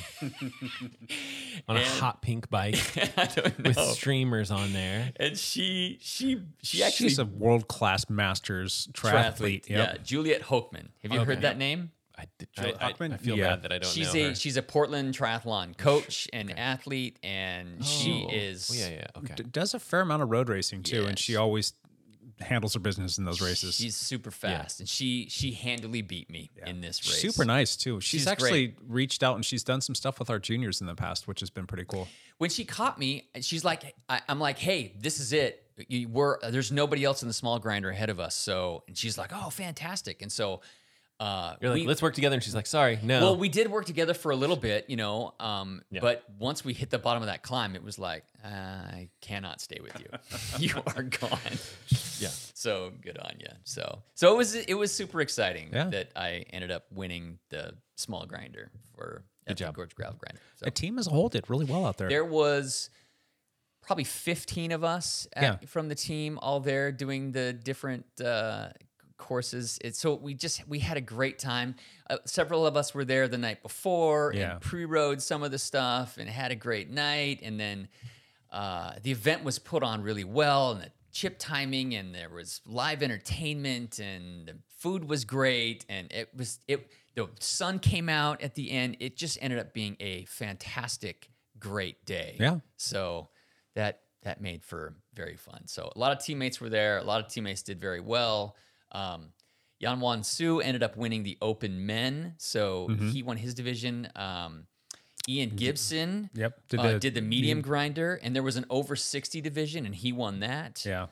on a and, hot pink bike I don't know. with streamers on there, and she she she actually she's a world class Masters triathlete. triathlete. Yep. Yeah, Juliet Hochman. Have you okay. heard that name? I, did, I, I, I feel yeah. bad that I don't she's know a her. she's a Portland triathlon coach and okay. athlete, and oh. she is oh, yeah yeah okay d- does a fair amount of road racing too, yes. and she always handles her business in those races. She's super fast, yeah. and she she handily beat me yeah. in this race. Super nice too. She's, she's actually great. reached out and she's done some stuff with our juniors in the past, which has been pretty cool. When she caught me, she's like, I, I'm like, hey, this is it. You were there's nobody else in the small grinder ahead of us. So, and she's like, oh, fantastic. And so, uh, you're like, we, let's work together. And she's like, sorry, no. Well, we did work together for a little bit, you know. Um, yeah. But once we hit the bottom of that climb, it was like, uh, I cannot stay with you. You are gone. Yeah. So good on you. So, so it was it was super exciting yeah. that I ended up winning the small grinder for good job. Gorge Gravel Grinder. So the team as a whole did really well out there. There was probably fifteen of us at, yeah. from the team all there doing the different uh, courses. It, so we just we had a great time. Uh, several of us were there the night before yeah. and pre-rode some of the stuff and had a great night. And then uh, the event was put on really well, and the chip timing, and there was live entertainment, and the food was great, and it was it. The sun came out at the end. It just ended up being a fantastic, great day. Yeah. So that that made for very fun. So a lot of teammates were there. A lot of teammates did very well. Um, Yanwan Su ended up winning the Open Men, so mm-hmm. he won his division. Um, Ian Gibson yep. did, uh, the, did the medium grinder, and there was an over sixty division, and he won that. Yeah.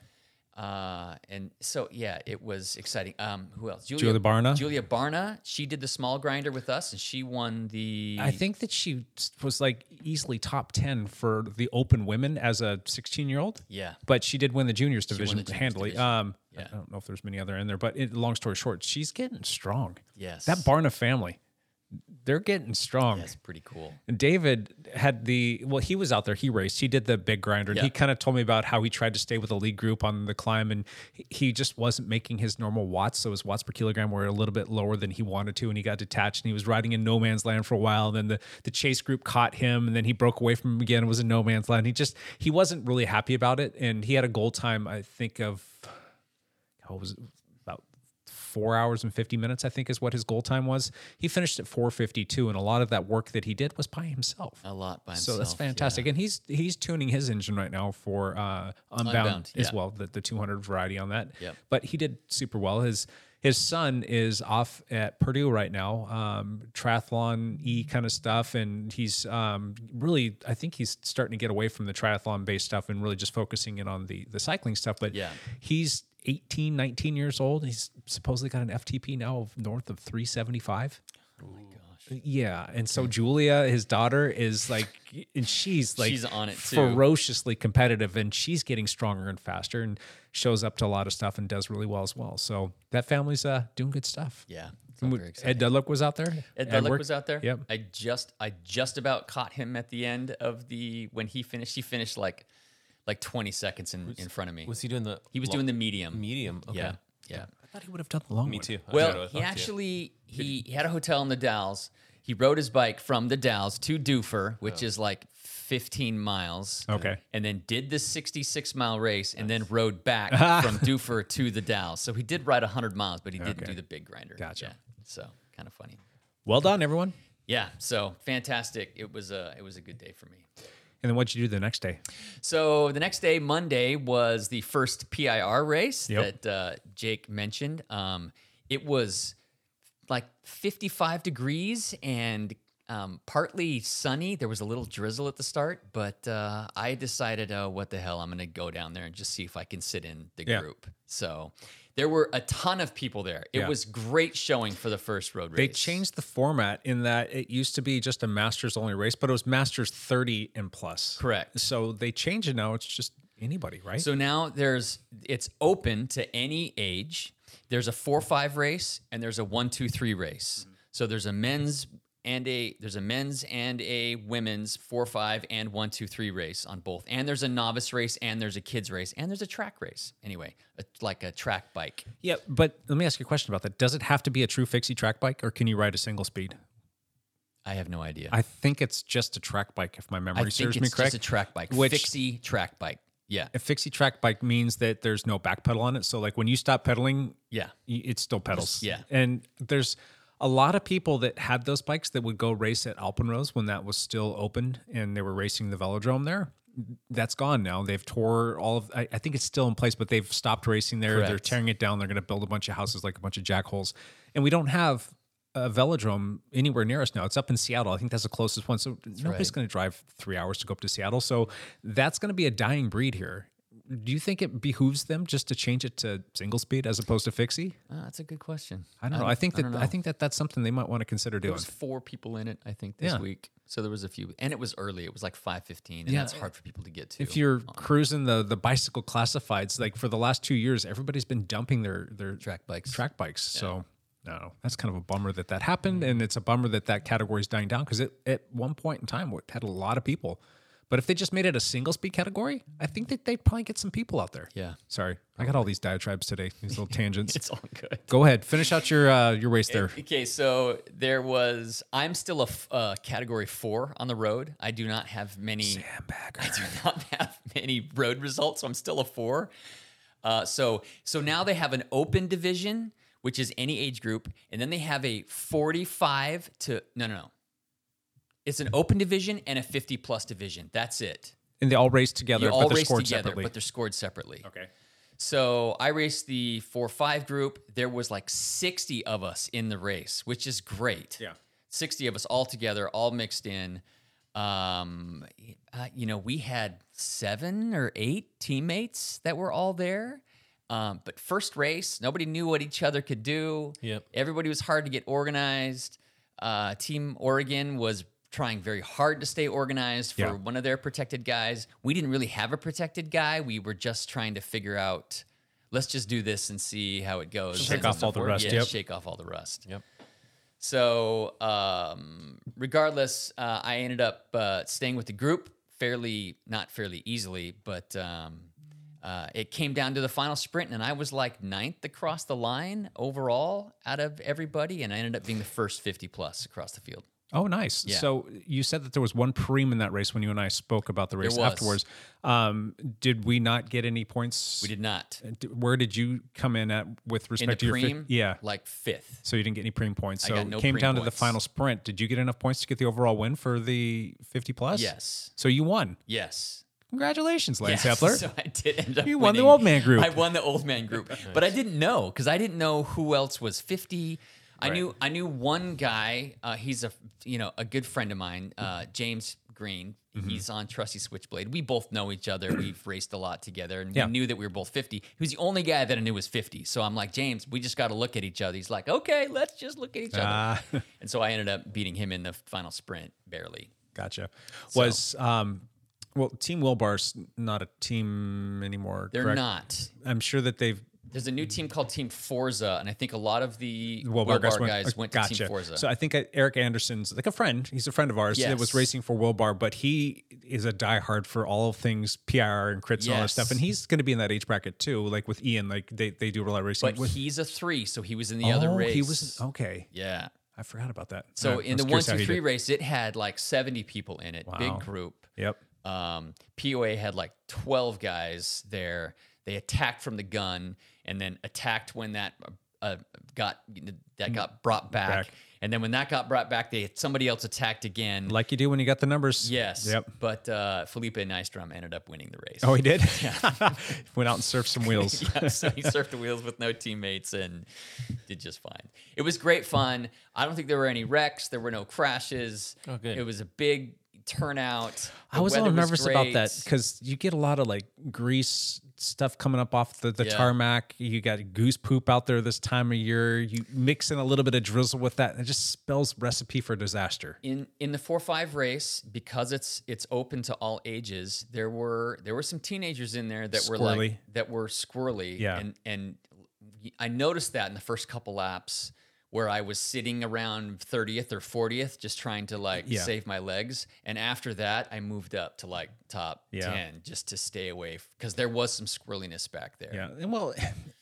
Uh, and so, yeah, it was exciting. Um, who else? Julia, Julia Barna. Julia Barna. She did the small grinder with us, and she won the... I think that she was like easily top ten for the open women as a sixteen-year-old. Yeah. But she did win the juniors division the juniors handily. division. Um, yeah. I don't know if there's many other in there, but it, long story short, she's getting strong. Yes. That Barna family, they're getting strong. That's pretty cool. And David had the, well, he was out there. He raced. He did the big grinder. And yeah. he kind of told me about how he tried to stay with the lead group on the climb, and he just wasn't making his normal watts. So his watts per kilogram were a little bit lower than he wanted to, and he got detached, and he was riding in no man's land for a while. And then the, the chase group caught him, and then he broke away from him again and was in no man's land. He just, he wasn't really happy about it. And he had a goal time, I think, of, what was it? Four hours and fifty minutes, I think, is what his goal time was. He finished at four fifty-two, and a lot of that work that he did was by himself. A lot by himself. So that's fantastic. Yeah. And he's he's tuning his engine right now for uh, Unbound, Unbound, as yeah. well, the, the two hundred variety on that. Yep. But he did super well. His his son is off at Purdue right now, um, triathlon e kind of stuff, and he's um, really, I think he's starting to get away from the triathlon based stuff and really just focusing in on the the cycling stuff. But Yeah. he's eighteen, nineteen years old. He's supposedly got an F T P now of north of three seventy-five. Oh my gosh. Yeah, and so Julia, his daughter, is like, and she's like, She's on it too. ferociously competitive, and she's getting stronger and faster, and shows up to a lot of stuff and does really well as well. So that family's uh, doing good stuff. Yeah. it's all very Ed exciting. Dudlock was out there. Ed Dudlock worked- was out there. Yep. I just I just about caught him at the end of the when he finished. He finished like like twenty seconds in, in front of me. Was he doing the? He was lo- doing the medium. medium. Okay. Yeah. Yeah. I thought he would have done the long Me one. too. I Well, thought he too. actually he, he had a hotel in the Dalles. He rode his bike from the Dalles to Doofer, which is like fifteen miles. Okay. And then did the sixty-six mile race and then rode back from Doofer to the Dalles. So he did ride one hundred miles, but he didn't Okay. do the big grinder. Gotcha. Yeah. So kind of funny. Well done, everyone. Yeah. So fantastic. It was a it was a good day for me. And then what'd you do the next day? So the next day, Monday, was the first P I R race Yep. that uh, Jake mentioned. Um, it was like fifty-five degrees and um, partly sunny. There was a little drizzle at the start, but uh, I decided, oh, what the hell? I'm going to go down there and just see if I can sit in the Yeah. group. So there were a ton of people there. It Yeah. was great showing for the first road race. They changed the format in that it used to be just a Masters only race, but it was Masters thirty and plus. Correct. So they changed it now. It's just anybody, right? So now there's it's open to any age. There's a four five race and there's a one two three race. So there's a men's and a there's a men's and a women's four five and one two three race on both. And there's a novice race and there's a kids race and there's a track race. Anyway, a, like a track bike. yeah, but let me ask you a question about that. Does it have to be a true fixie track bike, or can you ride a single speed? I have no idea. I think it's just a track bike, if my memory I think serves it's me correct. just a track bike. Which- Fixie track bike. Yeah. A fixie track bike means that there's no back pedal on it. So like when you stop pedaling, Yeah. y- it still pedals. Yeah. And there's a lot of people that had those bikes that would go race at Alpenrose when that was still open and they were racing the velodrome there. That's gone now. They've tore all of, I, I think it's still in place, but they've stopped racing there. They're Correct. tearing it down. They're going to build a bunch of houses like a bunch of jackholes. And we don't have a velodrome anywhere near us now. It's up in Seattle. I think that's the closest one. So nobody's right. going to drive three hours to go up to Seattle. So that's going to be a dying breed here. Do you think it behooves them just to change it to single speed as opposed to fixie? Uh, that's a good question. I don't know. I think that don't I, know. think that that's something they might want to consider There doing. was four people in it, I think, this Yeah. week. So there was a few, and it was early. It was like five fifteen, and Yeah. that's hard for people to get to. If you're cruising the the bicycle classifieds, like for the last two years, everybody's been dumping their their Track bikes. Track bikes. So no, that's kind of a bummer that that happened, and it's a bummer that that category is dying down because it at one point in time it had a lot of people. But if they just made it a single speed category, I think that they'd probably get some people out there. Yeah. Sorry, I got all these diatribes today. These little tangents. It's all good. Go ahead, finish out your uh, your race there. Okay, so there was. I'm still a f- uh, category four on the road. I do not have many. I do not have many road results, so I'm still a four. Uh, so so now they have an open division, which is any age group, and then they have a forty-five to no no no. It's an open division and a fifty plus division. That's it. And they all race together, You but all they're race scored together, separately. but they're scored separately. Okay. So I raced the four five group. There was like sixty of us in the race, which is great. Yeah. sixty of us all together, all mixed in. Um, uh, you know, we had seven or eight teammates that were all there. Um, but first race, nobody knew what each other could do. Yep. Everybody was hard to get organized. Uh, Team Oregon was trying very hard to stay organized for Yeah. one of their protected guys. We didn't really have a protected guy. We were just trying to figure out, let's just do this and see how it goes. Shake And off so all the forth. rust, Yeah, yep. shake off all the rust. Yep. So, um, regardless, uh, I ended up uh, staying with the group fairly, not fairly easily, but um, uh, it came down to the final sprint, and I was like ninth across the line overall out of everybody, and I ended up being the first fifty plus across the field. Oh, nice. Yeah. So you said that there was one preem in that race when you and I spoke about the race There was. afterwards. Um, did we not get any points? We did not. D- Where did you come in at with In the respect to your fi- preem, yeah? like fifth. So you didn't get any preem points. I So got no it came preem down to the points. final sprint. Did you get enough points to get the overall win for the fifty plus? Yes. So you won. Yes. Congratulations, Lance Yeah, Hepler. So I did end up You won the winning. old man group. I won the old man group, but I didn't know because I didn't know who else was fifty. I Right. knew I knew one guy. Uh, he's a you know a good friend of mine, uh, James Green. Mm-hmm. He's on Trusty Switchblade. We both know each other. We've raced a lot together, and Yeah. we knew that we were both fifty. He was the only guy that I knew was fifty. So I'm like, James, we just got to look at each other. He's like, okay, let's just look at each other. Ah. And so I ended up beating him in the final sprint, barely. Gotcha. Was um, well, Team Wilbar's not a team anymore. They're correct? not. I'm sure that they've There's a new team called Team Forza, and I think a lot of the Wilbar Wilbar went, guys uh, went gotcha. to Team Forza. So I think uh, Eric Anderson's like a friend. He's a friend of ours that was Yes. racing for Wilbar, but he is a diehard for all things P I R and crits and all that Yes. stuff. And he's going to be in that age bracket too, like with Ian. Like they, they do a lot of racing. but with, he's a three, so he was in the oh, other race. he was okay. Yeah. I forgot about that. So Uh, I in was the one, curious how two, he three did. race, it had like seventy people in it, Wow. big group. Yep. Um, P O A had like twelve guys there. They attacked from the gun and then attacked when that uh, got that got brought back. Back. And then when that got brought back, they somebody else attacked again. Like you do when you got the numbers. Yes. Yep. But uh, Felipe Nystrom ended up winning the race. Oh, he did? Went out and surfed some wheels. Yeah, so he surfed the wheels with no teammates and did just fine. It was great fun. I don't think there were any wrecks. There were no crashes. Oh, good. It was a big turnout. I The was a little weather nervous about great. that because you get a lot of like grease stuff coming up off the, the Yeah. tarmac. You got goose poop out there this time of year. You mix in a little bit of drizzle with that, and it just spells recipe for disaster. In in the four five race, because it's it's open to all ages, there were there were some teenagers in there that were Squirrely. like that were squirrely. Yeah. And and I noticed that in the first couple laps where I was sitting around thirtieth or fortieth just trying to like Yeah. save my legs. And after that, I moved up to like top Yeah. ten just to stay away because there was some squirreliness back there. Yeah, and well,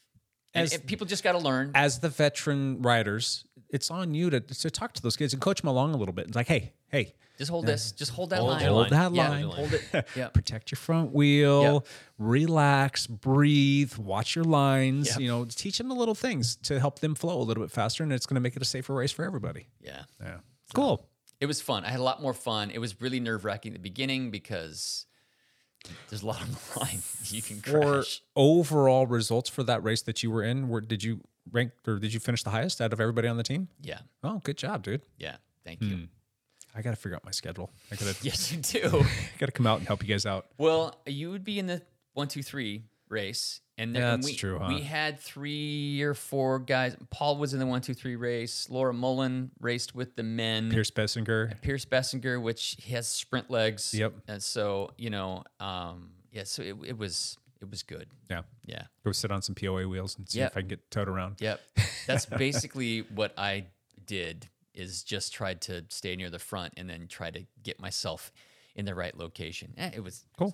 And as it- people just got to learn. as the veteran riders, it's on you to to talk to those kids and coach them along a little bit. It's like, hey, hey, Just hold this. Just hold that Hold line. your hold that Yeah, line. hold it. Yeah. Protect your front wheel, Yep. relax, breathe, watch your lines. Yep. You know, teach them the little things to help them flow a little bit faster, and it's going to make it a safer race for everybody. Yeah. Yeah, cool. It was fun. I had a lot more fun. It was really nerve wracking at the beginning because there's a lot on the line. You can For crash. overall results for that race that you were in, where did you rank or did you finish the highest out of everybody on the team? Yeah. Oh, good job, dude. Yeah. Thank you. I got to figure out my schedule. I got to Yes, you do. got to come out and help you guys out. Well, you would be in the one, two, three race. And then Yeah, and that's we, true, huh? we had three or four guys. Paul was in the one, two, three race. Laura Mullen raced with the men. Pierce Bessinger. Pierce Bessinger, which he has sprint legs. Yep. And so, you know, um, yeah, so it, it was it was good. Yeah. Yeah. Go sit on some P O A wheels and see Yep. if I can get towed around. Yep. That's basically what I did is just tried to stay near the front and then try to get myself in the right location. Eh, it was Cool.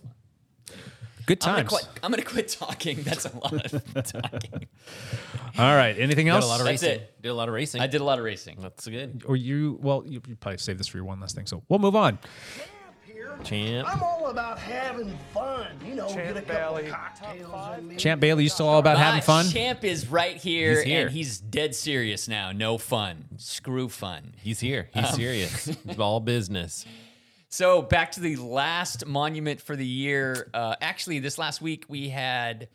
Good I'm gonna, times. quit, I'm gonna quit talking. That's a lot of talking. All right. Anything Did else? a lot of That's racing. it. Did a lot of racing. I did a lot of racing. That's good. Or you? Well, you, you probably save this for your one last thing. So we'll move on. Champ. I'm all about having fun. You know, get a couple cocktails in me. Champ Bailey, you still all about having Uh, fun? Champ is right here, He's here. and he's dead serious now. No fun. Screw fun. He's here. He's serious. It's all business. So back to the last monument for the year. Uh, actually, this last week we had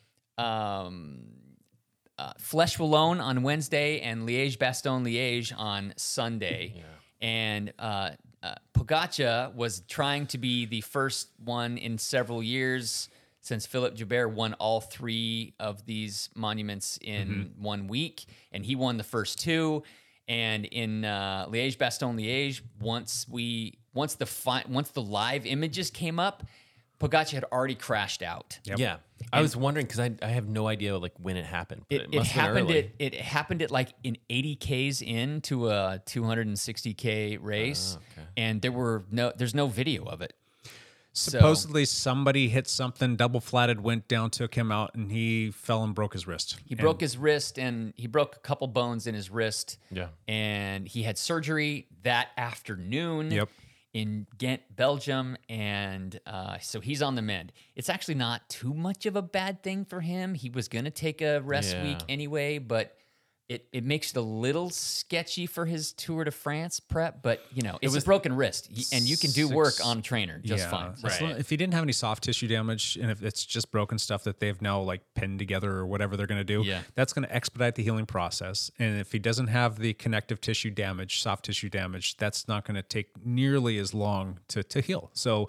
um, uh, Flèche Wallonne on Wednesday and Liège Bastogne Liège on Sunday. And uh, uh, Pogačar was trying to be the first one in several years since Philippe Joubert won all three of these monuments in one week, and he won the first two. And in uh, Liège Bastogne Liège, once we once the fi- once the live images came up, Pogačar had already crashed out. Yeah. I was wondering because I, I have no idea like when it happened. But It, it, it must have been happened early. at it happened at like in eighty Ks into a two hundred sixty K race, Oh, okay. and there were no there's no video of it. So- Supposedly somebody hit something, double flatted, went down, took him out, and he fell and broke his wrist. He broke his wrist and he broke a couple bones in his wrist. Yeah. And he had surgery that afternoon Yep. in Ghent, Belgium. And uh, so he's on the mend. It's actually not too much of a bad thing for him. He was going to take a rest Yeah. week anyway, but it, it makes it a little sketchy for his Tour de France prep, but you know, it's was a broken wrist, y- and you can do six- work on a trainer just Yeah. fine. As long- If he didn't have any soft tissue damage, and if it's just broken stuff that they've now like pinned together or whatever they're going to do, Yeah. that's going to expedite the healing process. And if he doesn't have the connective tissue damage, soft tissue damage, that's not going to take nearly as long to to heal. So.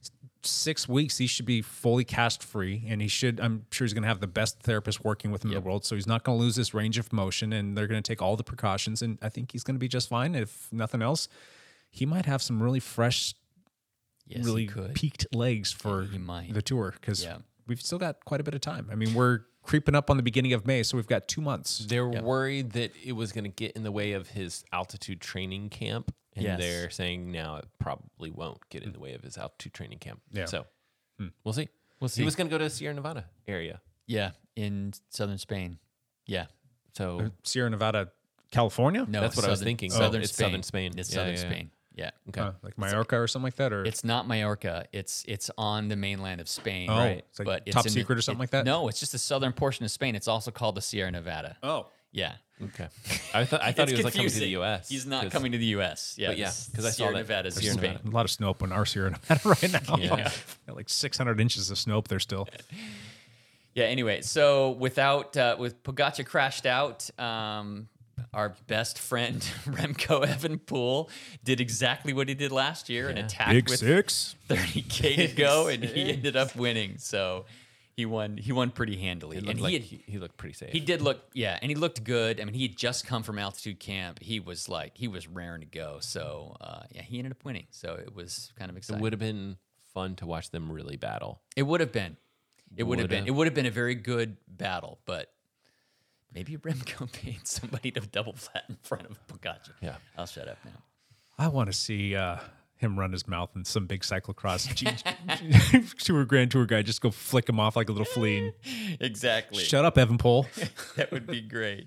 Six weeks, he should be fully cast free, and he should. I'm sure he's going to have the best therapist working with him in the world, so he's not going to lose his range of motion, and they're going to take all the precautions, and I think he's going to be just fine. If nothing else, he might have some really fresh, Yes, he really could. peaked legs for he might. the tour because Yeah. we've still got quite a bit of time. I mean, we're creeping up on the beginning of May, so we've got two months. They're worried that it was going to get in the way of his altitude training camp. And Yes. they're saying now it probably won't get in the way of his altitude training camp. Yeah. So we'll see. We'll see. He was going to go to Sierra Nevada area. Yeah, in southern Spain. Yeah. So Sierra Nevada, California? No, that's what I was southern- thinking. Southern Oh, it's Spain. southern Spain. It's Yeah, southern yeah, yeah. Spain. Yeah. Okay. Uh, like Mallorca or something like that? Or It's not Mallorca. It's it's on the mainland of Spain. Oh, right. it's like but it's top in secret the, or something it- like that? No, it's just the southern portion of Spain. It's also called the Sierra Nevada. Oh. Yeah. Okay. I thought I thought It's he was like coming to the confusing. U S. He's not 'cause- coming to the U S. Yeah. But yeah, this 'cause I saw Sierra that. Nevada is Sierra Spain. Nevada. a lot of snow up on our Sierra Nevada right now. Yeah. Got like six hundred inches of snow up there still. Yeah. Anyway, so without uh, with Pogacar crashed out, um, our best friend Remco Evenepoel did exactly what he did last year and attacked Big with six. thirty K to go, and he ended up winning. So he won. He won pretty handily, It and looked he like had, he, he looked pretty safe. He did look, yeah, and he looked good. I mean, he had just come from altitude camp. He was like, he was raring to go. So, uh, yeah, he ended up winning. So it was kind of It exciting. would have been fun to watch them really battle. It would have been. It would have been. Would've. It would have been a very good battle, but maybe Remco paid somebody to double flat in front of Pogacar. Yeah. I'll shut up now. I want to see uh, him run his mouth in some big cyclocross G- tour grand tour guy. Just go flick him off like a little flea. Exactly. Shut up, Evenepoel. That would be great.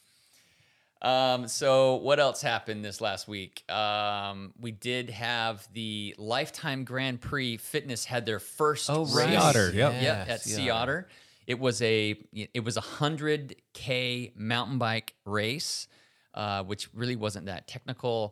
Um, so what else happened this last week? Um, we did have the Lifetime Grand Prix Fitness had their first Oh, race. right. Sea Otter, yep. Yep, Yeah, at Sea Sea Otter. It was a it was a hundred K mountain bike race, uh, which really wasn't that technical,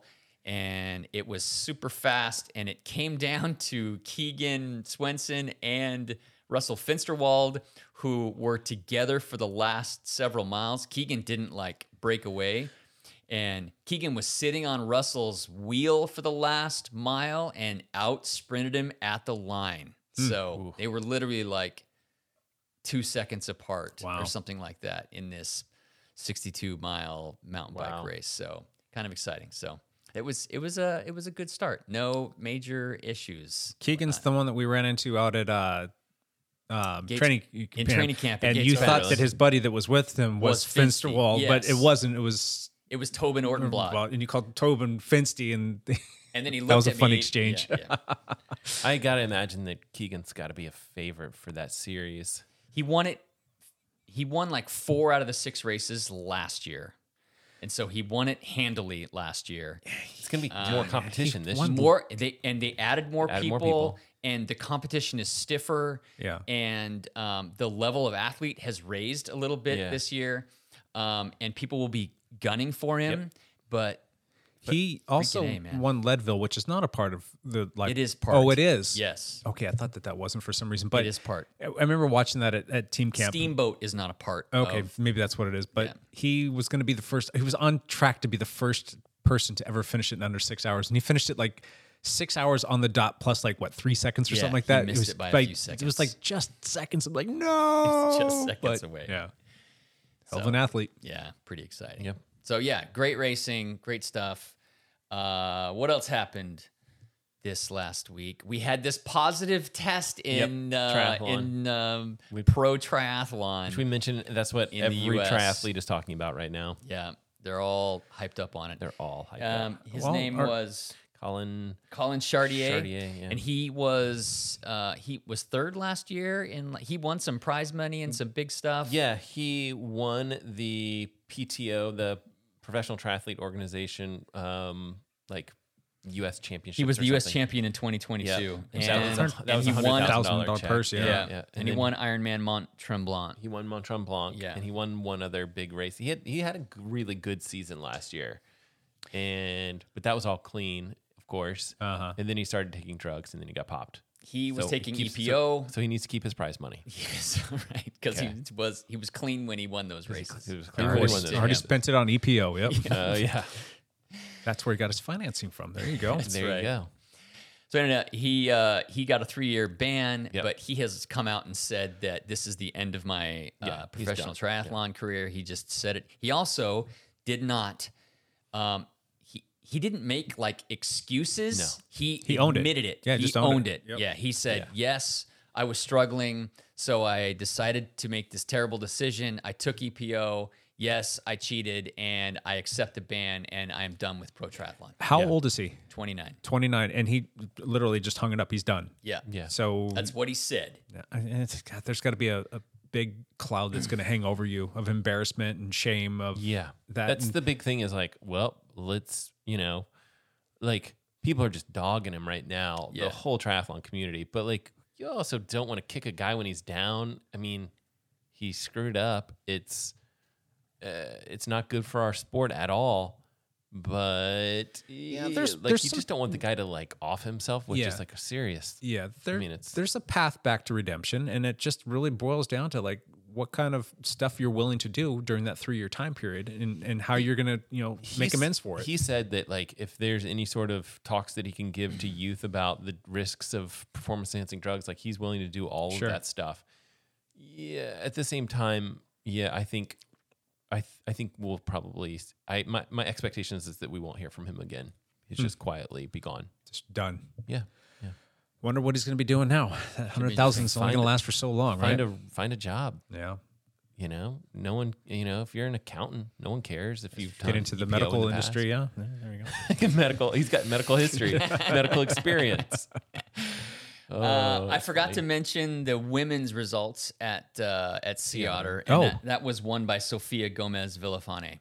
and it was super fast. And it came down to Keegan Swenson and Russell Finsterwald, who were together for the last several miles. Keegan didn't like break away, and Keegan was sitting on Russell's wheel for the last mile and out sprinted him at the line. So they were literally like two seconds apart Wow. or something like that in this sixty-two mile mountain Wow. bike race. So kind of exciting. So it was it was a it was a good start. No major issues. Keegan's the one that we ran into out at uh, um, Gates- training in training camp at and Gates you Federal. thought that his buddy that was with him was, Was Finsty, Finsterwald, but it yes. wasn't. It was It was Tobin Ortenblad. and you called Tobin Finsty, and And then he looked that was a at fun me- exchange. yeah, yeah. I gotta imagine that Keegan's got to be a favorite for that series. He won it. He won like four out of the six races last year, and so he won it handily last year. It's gonna be more competition this year. More they and they added more, Added people, more people. and the competition is stiffer. Yeah. and um, the level of athlete has raised a little bit Yeah. this year, um, and people will be gunning for him. But he also A, man. won Leadville, which is not a part of the like. It is part. Oh, it is. Yes, Okay, I thought that that wasn't for some reason, but it is part. I I remember watching that at, at team camp. Steamboat is not a part. Okay, of- maybe that's what it is. But Yeah. he was going to be the first. He was on track to be the first person to ever finish it in under six hours, and he finished it like six hours on the dot, plus like what three seconds or Yeah, something like he that. missed was it by a like, few It seconds. was like just seconds. I'm like, no, It's just seconds But, away. Yeah, hell of So- an athlete. Yeah, pretty exciting. Yep. So yeah, great racing, great stuff. Uh, what else happened this last week? We had this positive test in uh, Triathlon. in um, pro triathlon. Which we mentioned, that's what In the every U S. triathlete is talking about right now. yeah, they're all hyped up on it. They're all hyped Um, up. his Well, name our- was Colin, Colin Chartier, Chartier, yeah. and he was uh, he was third last year, and he won some prize money and some big stuff. yeah, he won the P T O, the Professional Triathlete Organization, um, like U S championship. He was or the U S something. champion in twenty twenty-two. Yeah. And, That was a- that and was he a won $one hundred thousand $1,000 check. purse, yeah. Yeah, Yeah. and, And he then- won Ironman Mont Tremblant. He won Mont Tremblant, Yeah. and he won one other big race. He had he had a g- really good season last year, and but that was all clean, of course. Uh-huh. And then he started taking drugs, and then he got popped. He was So taking keeps- E P O. so, so he needs to keep his prize money. Yes, right, because Okay. he was he was clean when he won those races. He was He clean. already, Already won those already races. spent it on E P O. Yep. Uh, yeah, That's where he got his financing from. There you go. there right. you go. So anyway, he uh, he got a three year ban, Yep. but he has come out and said that this is the end of my uh, Yeah, he's professional done. triathlon career. He just said it. He also did not. Um, he he didn't make like excuses. No. He He owned it. admitted it. Yeah, he just owned owned it. it. Yep. Yeah, he said Yeah. yes. I was struggling, so I decided to make this terrible decision. I took E P O. Yes, I cheated, and I accept the ban, and I'm done with pro triathlon. How Yeah. old is he? twenty-nine. twenty-nine. And he literally just hung it up. He's done. Yeah, Yeah. So that's what he said. yeah, and it's, God, there's got to be a, a big cloud that's going to hang over you of embarrassment and shame of Yeah, that. that's and- the big thing. Is like, well, let's you know, like people are just dogging him right now. Yeah. The whole triathlon community, but like you also don't want to kick a guy when he's down. I mean, he screwed up. It's uh, it's not good for our sport at all. But yeah, there's- like there's you some- just don't want the guy to like off himself with Yeah. just like a serious. Yeah, there, mean, it's- there's a path back to redemption, and it just really boils down to like what kind of stuff you're willing to do during that three year time period, and, and how you're gonna you know make He's- amends for it. He said that like if there's any sort of talks that he can give to youth about the risks of performance enhancing drugs, like he's willing to do all Sure. of that stuff. Yeah. At the same time, yeah, I think, I th- I think we'll probably. I my my expectations is that we won't hear from him again. He's Hmm. just quietly be gone. Just done. Yeah. Yeah. Wonder what he's gonna be doing now. That hundred thousand is only Find gonna a- last for so long, right? Find a find a job. yeah. You know, no one. You know, if you're an accountant, no one cares if you've Get done into the E P O medical in the past. industry. Yeah. There there you go. medical. He's got medical history, medical experience. Uh, Oh, I forgot funny. to mention the women's results at uh, at Sea Otter, and Oh. that, that was won by Sofia Gomez Villafane.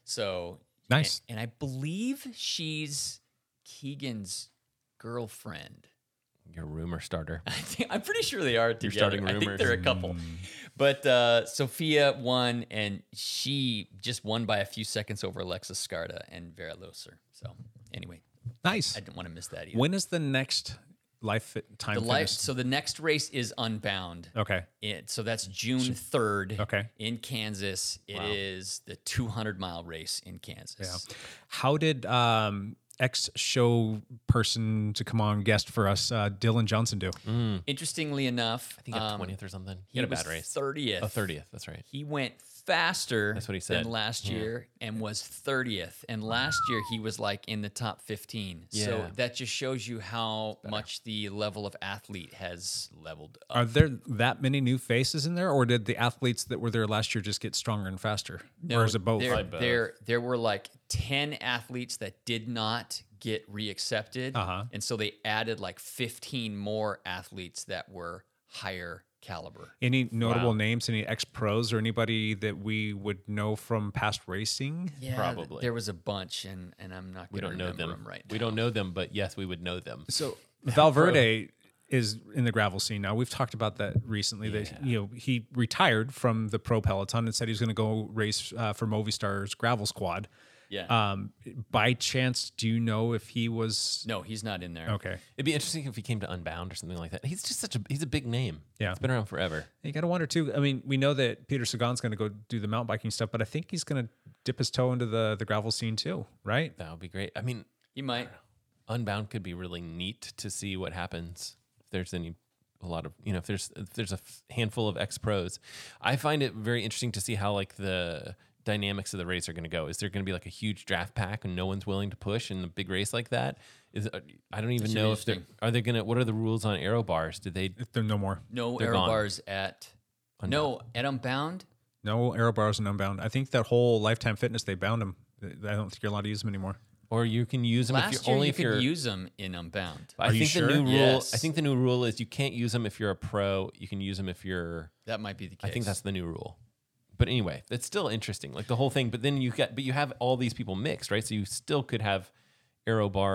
So Nice. and, and I believe she's Keegan's girlfriend. Your rumor starter. I think, I'm pretty sure they are together. starting I think rumors. they're a couple. But uh, Sophia won, and she just won by a few seconds over Alexis Scarda and Vera Loser. So anyway, Nice. I didn't want to miss that either. When is the next life fit, time? the life. Fitness? So the next race is Unbound. Okay. It, so that's June third. Okay. In Kansas, it is the two hundred mile race in Kansas. Yeah. How did um, ex show person to come on guest for us, uh, Dylan Johnson, do? Interestingly enough, I think he got um, twentieth or something. he He had a was bad race. thirtieth. Oh, thirtieth. That's right. He went faster That's what he said. than last year and was thirtieth. And last year he was like in the top fifteen. So Yeah. that just shows you how much the level of athlete has leveled up. Are there that many new faces in there, or did the athletes that were there last year just get stronger and faster? or is it both? There, Probably both. there, there were like ten athletes that did not get reaccepted. Uh-huh. And so they added like fifteen more athletes that were higher caliber. Any notable Wow. names? Any ex pros or anybody that we would know from past racing? Yeah, Probably. There was a bunch, and, and I'm not We going to don't know remember them. them right We now. don't know them, but yes, we would know them. So Valverde is in the gravel scene now. We've talked about that recently. That you know he retired from the pro peloton and said he was going to go race uh, for Movistar's gravel squad. Yeah. Um, by chance, do you know if he was? no, he's not in there. Okay. It'd be interesting if he came to Unbound or something like that. He's just such a he's a big name. Yeah. It's been around forever. You got to wonder too. I mean, we know that Peter Sagan's going to go do the mountain biking stuff, but I think he's going to dip his toe into the the gravel scene too, right? That would be great. I mean, He might. Unbound could be really neat to see what happens if there's any a lot of you know if there's if there's a handful of ex pros. I find it very interesting to see how like the dynamics of the race are going to go. Is there going to be like a huge draft pack and no one's willing to push in a big race like that? Is I don't even should know be if they're interesting. are they going to what are the rules on aero bars? Did they If there are no more, No They're aero gone. bars at no at Unbound. no aero bars and unbound. I think that whole Lifetime Fitness they bound them. I don't think you're allowed to use them anymore. or you can use them if Last you're year only you if could you're use them in Unbound. I Are you think sure? the new rule Yes. I think the new rule is you can't use them if you're a pro. You can use them if you're That might be the case. I think that's the new rule. But anyway, it's still interesting, like the whole thing. But then you get, but you have all these people mixed, right? So you still could have aero bar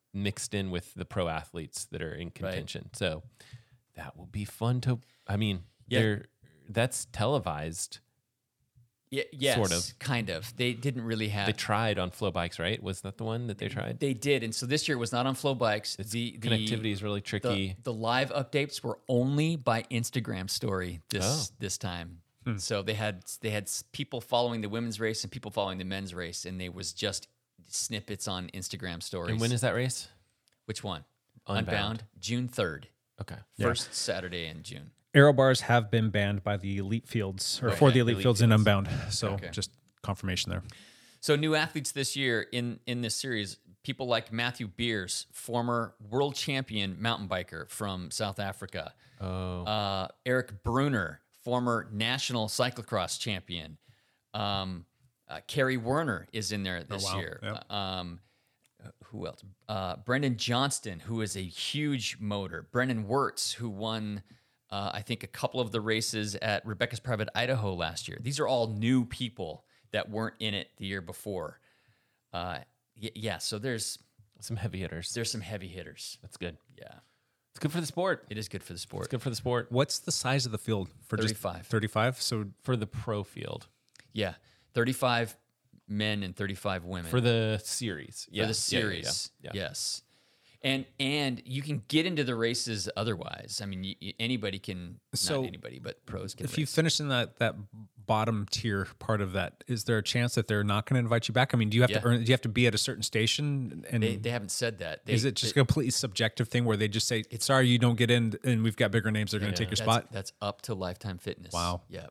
mixed in with the pro athletes that are in contention. Right. So that will be fun to. I mean, yeah. they're that's televised. Yeah, yes, sort of, kind of. They didn't really have. They tried on Flow Bikes, right? Was that the one that they tried? They did, and so this year it was not on Flow Bikes. It's, the, the connectivity is really tricky. The, the live updates were only by Instagram story this oh. this time. Hmm. So they had they had people following the women's race and people following the men's race, and they was just snippets on Instagram stories. And when is that race? Which one? Unbound, Unbound June third. Okay, first yeah. Saturday in June. Aero bars have been banned by the elite fields, or okay. for the elite, elite fields, fields in Unbound. So okay. just confirmation there. So new athletes this year in, in this series, people like Matthew Beers, former world champion mountain biker from South Africa. Oh. Uh, Eric Bruner, former national cyclocross champion. Um, uh, Kerry Werner is in there this oh, wow. year. Yep. Um, who else? Uh, Brendan Johnston, who is a huge motor. Brendan Wirtz, who won... Uh, I think a couple of the races at Rebecca's Private Idaho last year. These are all new people that weren't in it the year before. Uh, y- yeah, so there's some heavy hitters. There's some heavy hitters. That's good. Yeah, it's good for the sport. It is good for the sport. It's good for the sport. What's the size of the field for thirty-five? Just thirty-five. So for the pro field, yeah, thirty-five men and thirty-five women for the series. For yeah. the series, yeah, yeah, yeah. yes. And and you can get into the races otherwise. I mean, you, you, anybody can, so not anybody, but pros can If race. you finish in that, that bottom tier part of that, is there a chance that they're not going to invite you back? I mean, do you have yeah. to earn, do you have to be at a certain station? And they, they haven't said that. They, is it just they, a completely subjective thing where they just say, sorry, you don't get in and we've got bigger names, they're going to yeah. take your that's, spot? That's up to Lifetime Fitness. Wow. Yeah.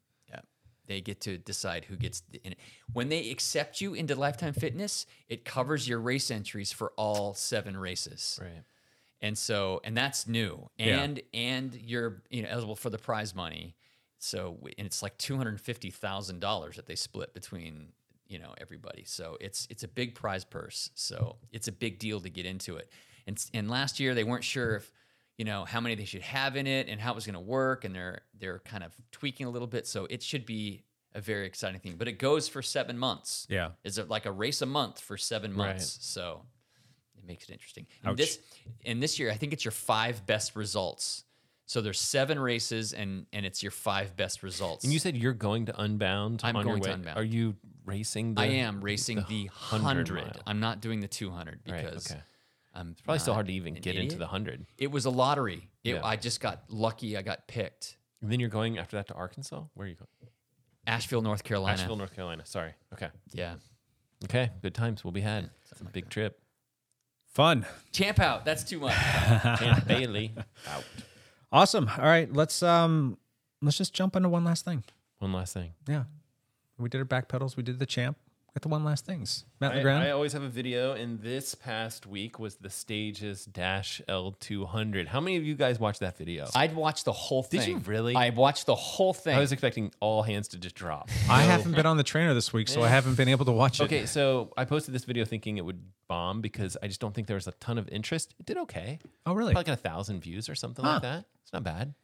They get to decide who gets in it. When they accept you into Lifetime Fitness, it covers your race entries for all seven races. Right. And so, and that's new. And yeah. and you're you know eligible for the prize money. So, and it's like two hundred fifty thousand dollars that they split between, you know, everybody. So it's it's a big prize purse. So it's a big deal to get into it. And and last year they weren't sure if, you know, how many they should have in it and how it was going to work, and they're they're kind of tweaking a little bit. So it should be a very exciting thing. But it goes for seven months. Yeah, is it like a race a month for seven months? Right. So it makes it interesting. And this and this year, I think it's your five best results. So there's seven races, and and it's your five best results. And you said you're going to Unbound. I'm on going your way. to Unbound. Are you racing? The, I am racing the, the hundred. hundred. I'm not doing the two hundred because. Right, okay. I'm it's probably still hard to even get idiot. into the hundred. It was a lottery. It, yeah. I just got lucky. I got picked. And then you're going after that to Arkansas? Where are you going? Asheville, North Carolina. Asheville, North Carolina. Sorry. Okay. Yeah. Okay. Good times will be had. It's a like big that. trip. Fun. Champ out. That's too much. Champ Bailey out. Awesome. All right. Let's um let's just jump into one last thing. One last thing. Yeah. We did our back pedals. We did the champ. Got the one last things. Matt I, LeGrand. I always have a video, and this past week was the Stages Dash L two hundred. How many of you guys watched that video? I'd watched the whole thing. Did you really? I watched the whole thing. I was expecting all hands to just drop. I So- haven't been on the trainer this week, so I haven't been able to watch it. Okay, so I posted this video thinking it would bomb because I just don't think there was a ton of interest. It did okay. Oh, really? Probably got a thousand views or something Huh. like that. It's not bad.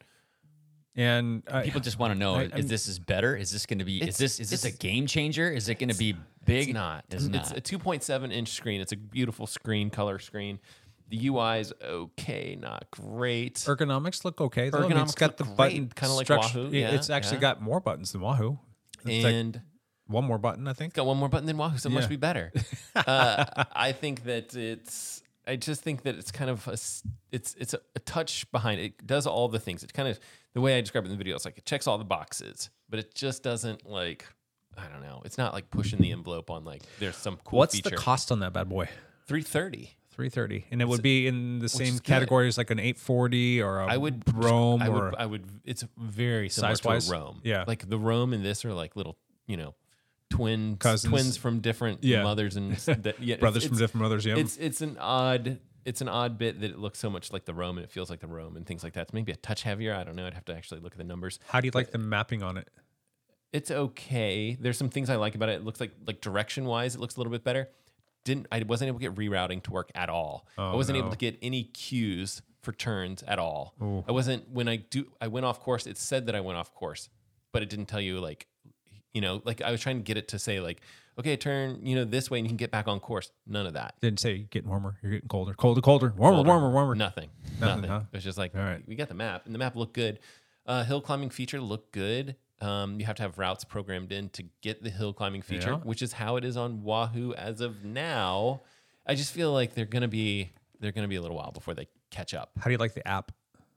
And uh, People just want to know: I- is I'm- this is better? Is this going to be? Is It's- this is this a it's- game changer? Is it going to be big? It's not. It's not. It's a two point seven inch screen. It's a beautiful screen, color screen. The U I's okay, not great. ergonomics look okay. Though. I mean, it's Ergonomics got look the great, button kinda like structure- Wahoo, Yeah, yeah, it's actually yeah. got more buttons than Wahoo. It's like And one more button, I think. it's got one more button than Wahoo, so it Yeah. must be better. uh, I think that it's. I just think that it's kind of a. s- It's it's a, a touch behind it. It does all the things. It kind of the way I describe it in the video. It's like it checks all the boxes, but it just doesn't like. I don't know. It's not like pushing the envelope on like there's some cool What's feature. the cost on that bad boy? three thirty. three thirty, and it would be in the is same good. category as like an eight forty or a I would Rome I or would, I would. It's very similar Size-wise? to a Rome. Yeah. like the Rome and this are like little, you know, twin Cousins. twins from different Yeah. mothers and s- that- yeah, it's- brothers from it's- different mothers. Yeah, It's it's an odd it's an odd bit that it looks so much like the Rome and it feels like the Rome and things like that. It's maybe a touch heavier. I don't know. I'd have to actually look at the numbers. How do you like the mapping on it? It's okay. There's some things I like about it. It looks like like direction wise, it looks a little bit better. Didn't I wasn't able to get rerouting to work at all. Oh, I wasn't no. able to get any cues for turns at all. Ooh. I wasn't when I do I went off course. It said that I went off course, but it didn't tell you like, you know, like I was trying to get it to say like, okay, turn, you know, this way and you can get back on course. None of that. Didn't say you're getting warmer. You're getting colder, colder, colder, warmer, Colder. warmer, warmer. Nothing. Nothing, Nothing. huh? It was just like, All right. we got the map, and the map looked good. Uh, hill climbing feature looked good. Um, you have to have routes programmed in to get the hill climbing feature, Yeah. which is how it is on Wahoo as of now. I just feel like they're gonna be they're gonna be a little while before they catch up. How do you like the app?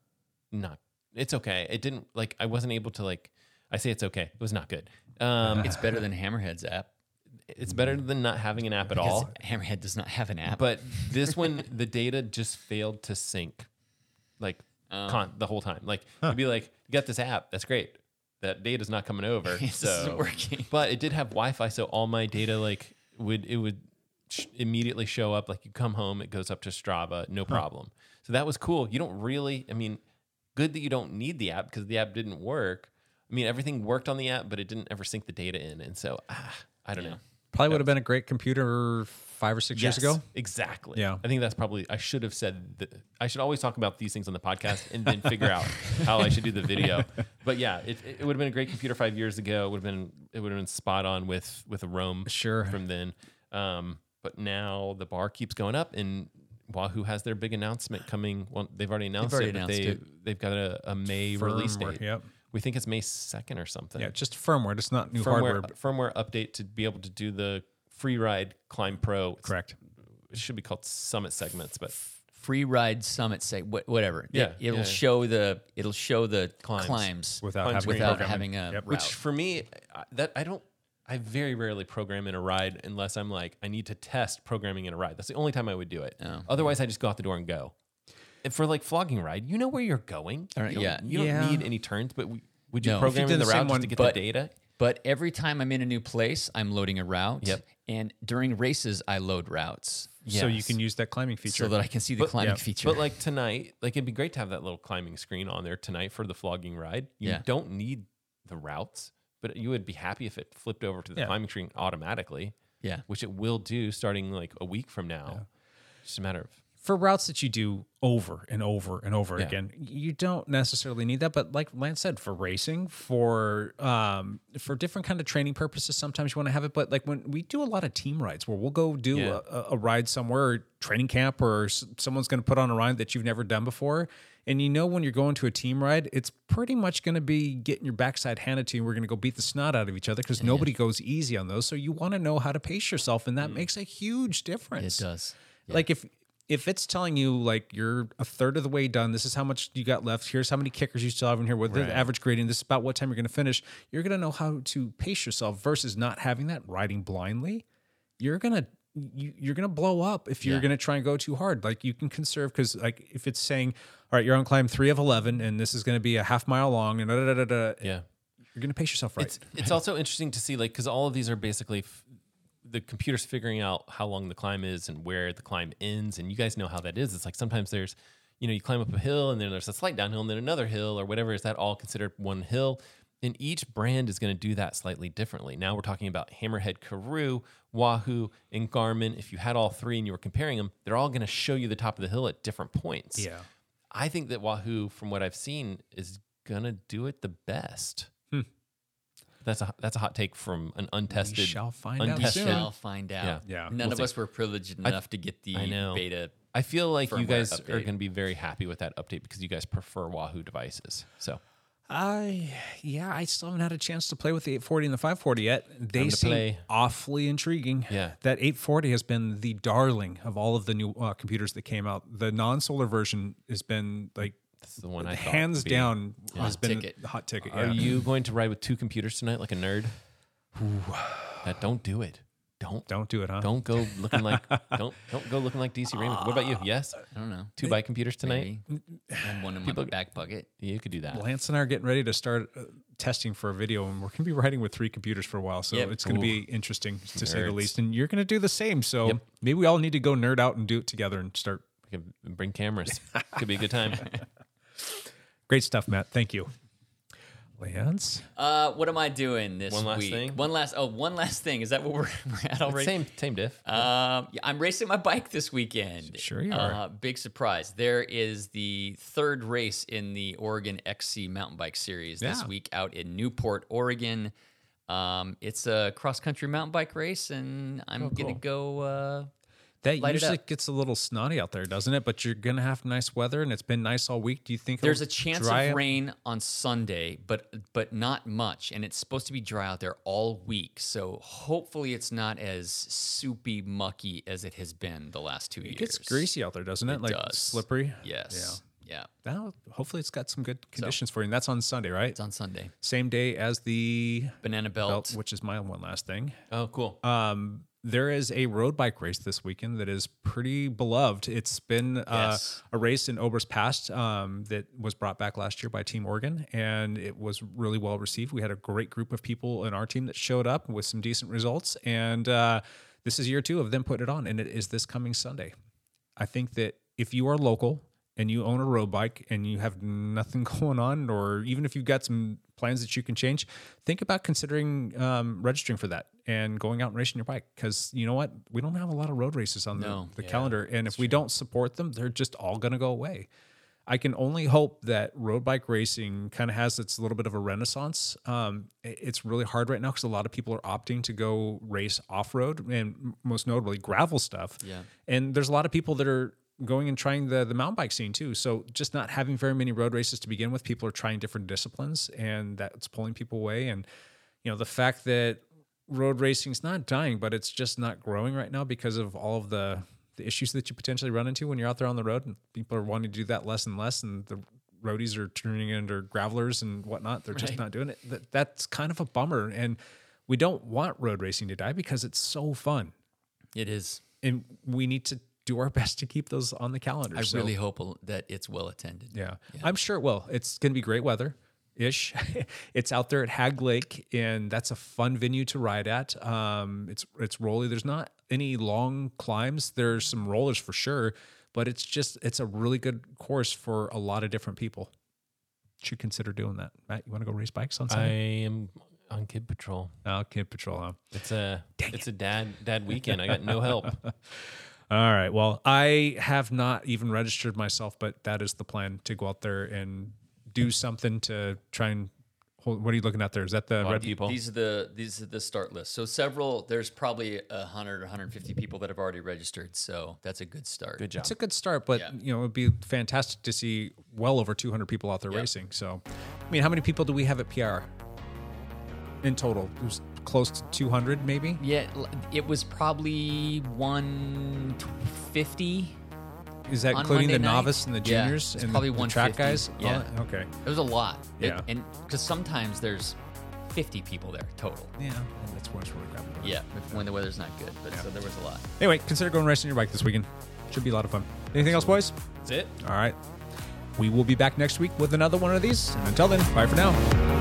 Not, it's okay. It didn't like I wasn't able to like. I say it's okay. It was not good. Um, It's better than Hammerhead's app. it's better than not having an app at Because all. Hammerhead does not have an app. But this one, the data just failed to sync, like Oh. con- the whole time. Like you'd be like, "You got this app? That's great. That data's not coming over." This so isn't working. But it did have Wi-Fi, so all my data like would it would sh- immediately show up. Like you come home, it goes up to Strava, no problem. So that was cool. You don't really, I mean, good that you don't need the app because the app didn't work. I mean, everything worked on the app, but it didn't ever sync the data in, and so ah, I don't know. Probably would have been a great computer five or six Yes, years ago. Exactly. Yeah. I think that's probably, I should have said, that, I should always talk about these things on the podcast and then figure out how I should do the video. But yeah, it, it would have been a great computer five years ago. It would have been, it would have been spot on with, with a Roam Sure. from then. Um, but now the bar keeps going up, and Wahoo has their big announcement coming. Well, they've already announced already it, but announced they, it. they've got a, a May release Firmware, date. yep. We think it's May second or something. Yeah, just firmware. It's not new firmware, hardware. firmware update to be able to do the free ride Climb Pro. It's- Correct. It should be called Summit segments, but Free Ride Summit say wh- whatever. Yeah, It, will yeah. show the it'll show the Climbs. climbs, Without Climb having screen without programming. having a Yep. route. which for me, I- that I don't. I very rarely program in a ride unless I'm like I need to test programming in a ride. That's the only time I would do it. Oh. Otherwise, I just go out the door and go. And for like flogging ride, you know where you're going. All right, You don't- yeah. you don't Yeah. need any turns, but we, would you No. If you program did in the the same route just one- to get but- the data? But every time I'm in a new place, I'm loading a route. Yep. And during races, I load routes So you Yes. can use that climbing feature. so that I can see the But- climbing yeah. feature. But like tonight, like it'd be great to have that little climbing screen on there tonight for the flogging ride. You Yeah. don't need the routes, but you would be happy if it flipped over to the Yeah. climbing screen automatically. Yeah. Which it will do starting like a week from now. Just a matter of For routes that you do over and over and over Yeah. again, you don't necessarily need that. But like Lance said, for racing, for um, for different kind of training purposes, sometimes you want to have it. But like when we do a lot of team rides, where we'll go do Yeah. a, a ride somewhere, or training camp, or s- someone's going to put on a ride that you've never done before, and you know when you're going to a team ride, it's pretty much going to be getting your backside handed to you. We're going to go beat the snot out of each other because nobody goes easy on those. So you want to know how to pace yourself, and that makes a huge difference. it does. Yeah. Like if if it's telling you like you're a third of the way done, this is how much you got left. Here's how many kickers you still have in here. What Right. the average grading? This is about what time you're going to finish. You're going to know how to pace yourself versus not having that riding blindly. You're gonna you, you're gonna blow up if you're Yeah. gonna try and go too hard. Like you can conserve because like if it's saying, all right, you're on climb three of eleven and this is going to be a half mile long and da, da, da, da, da, yeah. you're going to pace yourself right. It's it's also interesting to see like because all of these are basically f- the computer's figuring out how long the climb is and where the climb ends, and you guys know how that is. It's like sometimes there's, you know, you climb up a hill and then there's a slight downhill and then another hill or whatever. Is that all considered one hill? And each brand is going to do that slightly differently. Now we're talking about Hammerhead, Karoo, Wahoo, and Garmin. If you had all three and you were comparing them, they're all going to show you the top of the hill at different points. Yeah. I think that Wahoo, from what I've seen, is gonna do it the best. Hmm. That's a that's a hot take from an untested. shall find out We untested. soon. shall find out. Yeah. Yeah. None We'll of see. us were privileged I- enough to get the I know. beta. I feel like you firmware guys are update. going to be very happy with that update because you guys prefer Wahoo devices. So I yeah, I still haven't had a chance to play with the eight forty and the five forty yet. They Time to seem play. awfully intriguing. Yeah. that eight forty has been the darling of all of the new uh, computers that came out. The non-solar version has been like that's the one I thought hands would be- down has Hot been ticket. the hot ticket. Are Yeah. you going to ride with two computers tonight like a nerd? That don't do it. Don't Don't do it, huh? don't go looking like don't don't go looking like D C Raymond. What about you? Yes, I don't know. two bike computers tonight. Maybe. And one in People- my back pocket. You could do that. Lance and I are getting ready to start uh, testing for a video, and we're going to be riding with three computers for a while. So Yep. it's going to be interesting to say the Nerds. least. And you're going to do the same. So Yep. maybe we all need to go nerd out and do it together and start. We can bring cameras. Could be a good time. Great stuff, Matt. Thank you. Lance? Uh, what am I doing this One last week? thing? One last. Oh, one last thing. Is that what we're, we're at already? Same same diff. Um, yeah, I'm racing my bike this weekend. Sure you are. Uh, big surprise. There is the third race in the Oregon X C Mountain Bike Series this Yeah. week out in Newport, Oregon. Um, it's a cross country mountain bike race, and I'm Oh, gonna cool. go. Uh, That light it usually up. gets a little snotty out there, doesn't it? But you're gonna have nice weather, and it's been nice all week. Do you think There's a it'll chance dry of out? rain on Sunday, but but not much, and it's supposed to be dry out there all week. So hopefully, it's not as soupy, mucky as it has been the last two years. It gets greasy out there, doesn't it? It like does. slippery. Yes. Yeah. Yeah. Now, hopefully, it's got some good conditions for you. And that's on Sunday, right? It's on Sunday. Same day as the Banana Belt. which is my one last thing. Oh, cool. Um, there is a road bike race this weekend that is pretty beloved. It's been uh, Yes. a race in Oberst Pass um, that was brought back last year by Team Oregon, and it was really well received. We had a great group of people in our team that showed up with some decent results, and uh, this is year two of them putting it on, and it is this coming Sunday. I think that if you are local and you own a road bike and you have nothing going on, or even if you've got some plans that you can change, think about considering um, registering for that and going out and racing your bike. Because you know what? We don't have a lot of road races on No. the, the calendar. And if we don't support them, they're just all going to go away. I can only hope that road bike racing kind of has its little bit of a renaissance. Um, it- it's really hard right now because a lot of people are opting to go race off-road and most notably gravel stuff. Yeah. And there's a lot of people that are going and trying the the mountain bike scene too. So just not having very many road races to begin with, people are trying different disciplines, and that's pulling people away. And you know, the fact that road racing's not dying, but it's just not growing right now because of all of the the issues that you potentially run into when you're out there on the road, and people are wanting to do that less and less, and the roadies are turning into gravelers and whatnot. They're just Right. not doing it. That, that's kind of a bummer. And we don't want road racing to die because it's so fun. It is. And we need to do our best to keep those on the calendar. I So, really hope that it's well attended. yeah. I'm sure it will. It's going to be great weather ish. It's out there at Hag Lake, and that's a fun venue to ride at. Um, it's it's rolly. There's not any long climbs. There's some rollers for sure, but it's just it's a really good course for a lot of different people. Should consider doing that. Matt, you want to go race bikes on I Sunday? am on Kid Patrol. Oh, Kid Patrol, huh? It's a it's a dad dad weekend. I got no help. All right. Well, I have not even registered myself, but that is the plan, to go out there and do something to try and hold. What are you looking at there? Is that the A lot red of people. These are the these are the start list. So several. There's probably a hundred or one hundred fifty people that have already registered. So that's a good start. Good job. It's a good start, but Yeah. you know, it'd be fantastic to see well over two hundred people out there Yep. racing. So, I mean, how many people do we have at P R in total? It was close to two hundred, maybe. Yeah, l- it was probably one fifty. Is that On including Monday the night? novice and the Yeah, juniors it's and probably the, the track one fifty. guys? Yeah. All that? Okay. It was a lot. It- Yeah. and because sometimes there's fifty people there total. Yeah. And that's where it's really grabbing. Yeah, if, when the weather's not good. But so there was a lot. Anyway, consider going racing your bike this weekend. Should be a lot of fun. Anything else, boys? That's it. All right. We will be back next week with another one of these. And until then, bye for now.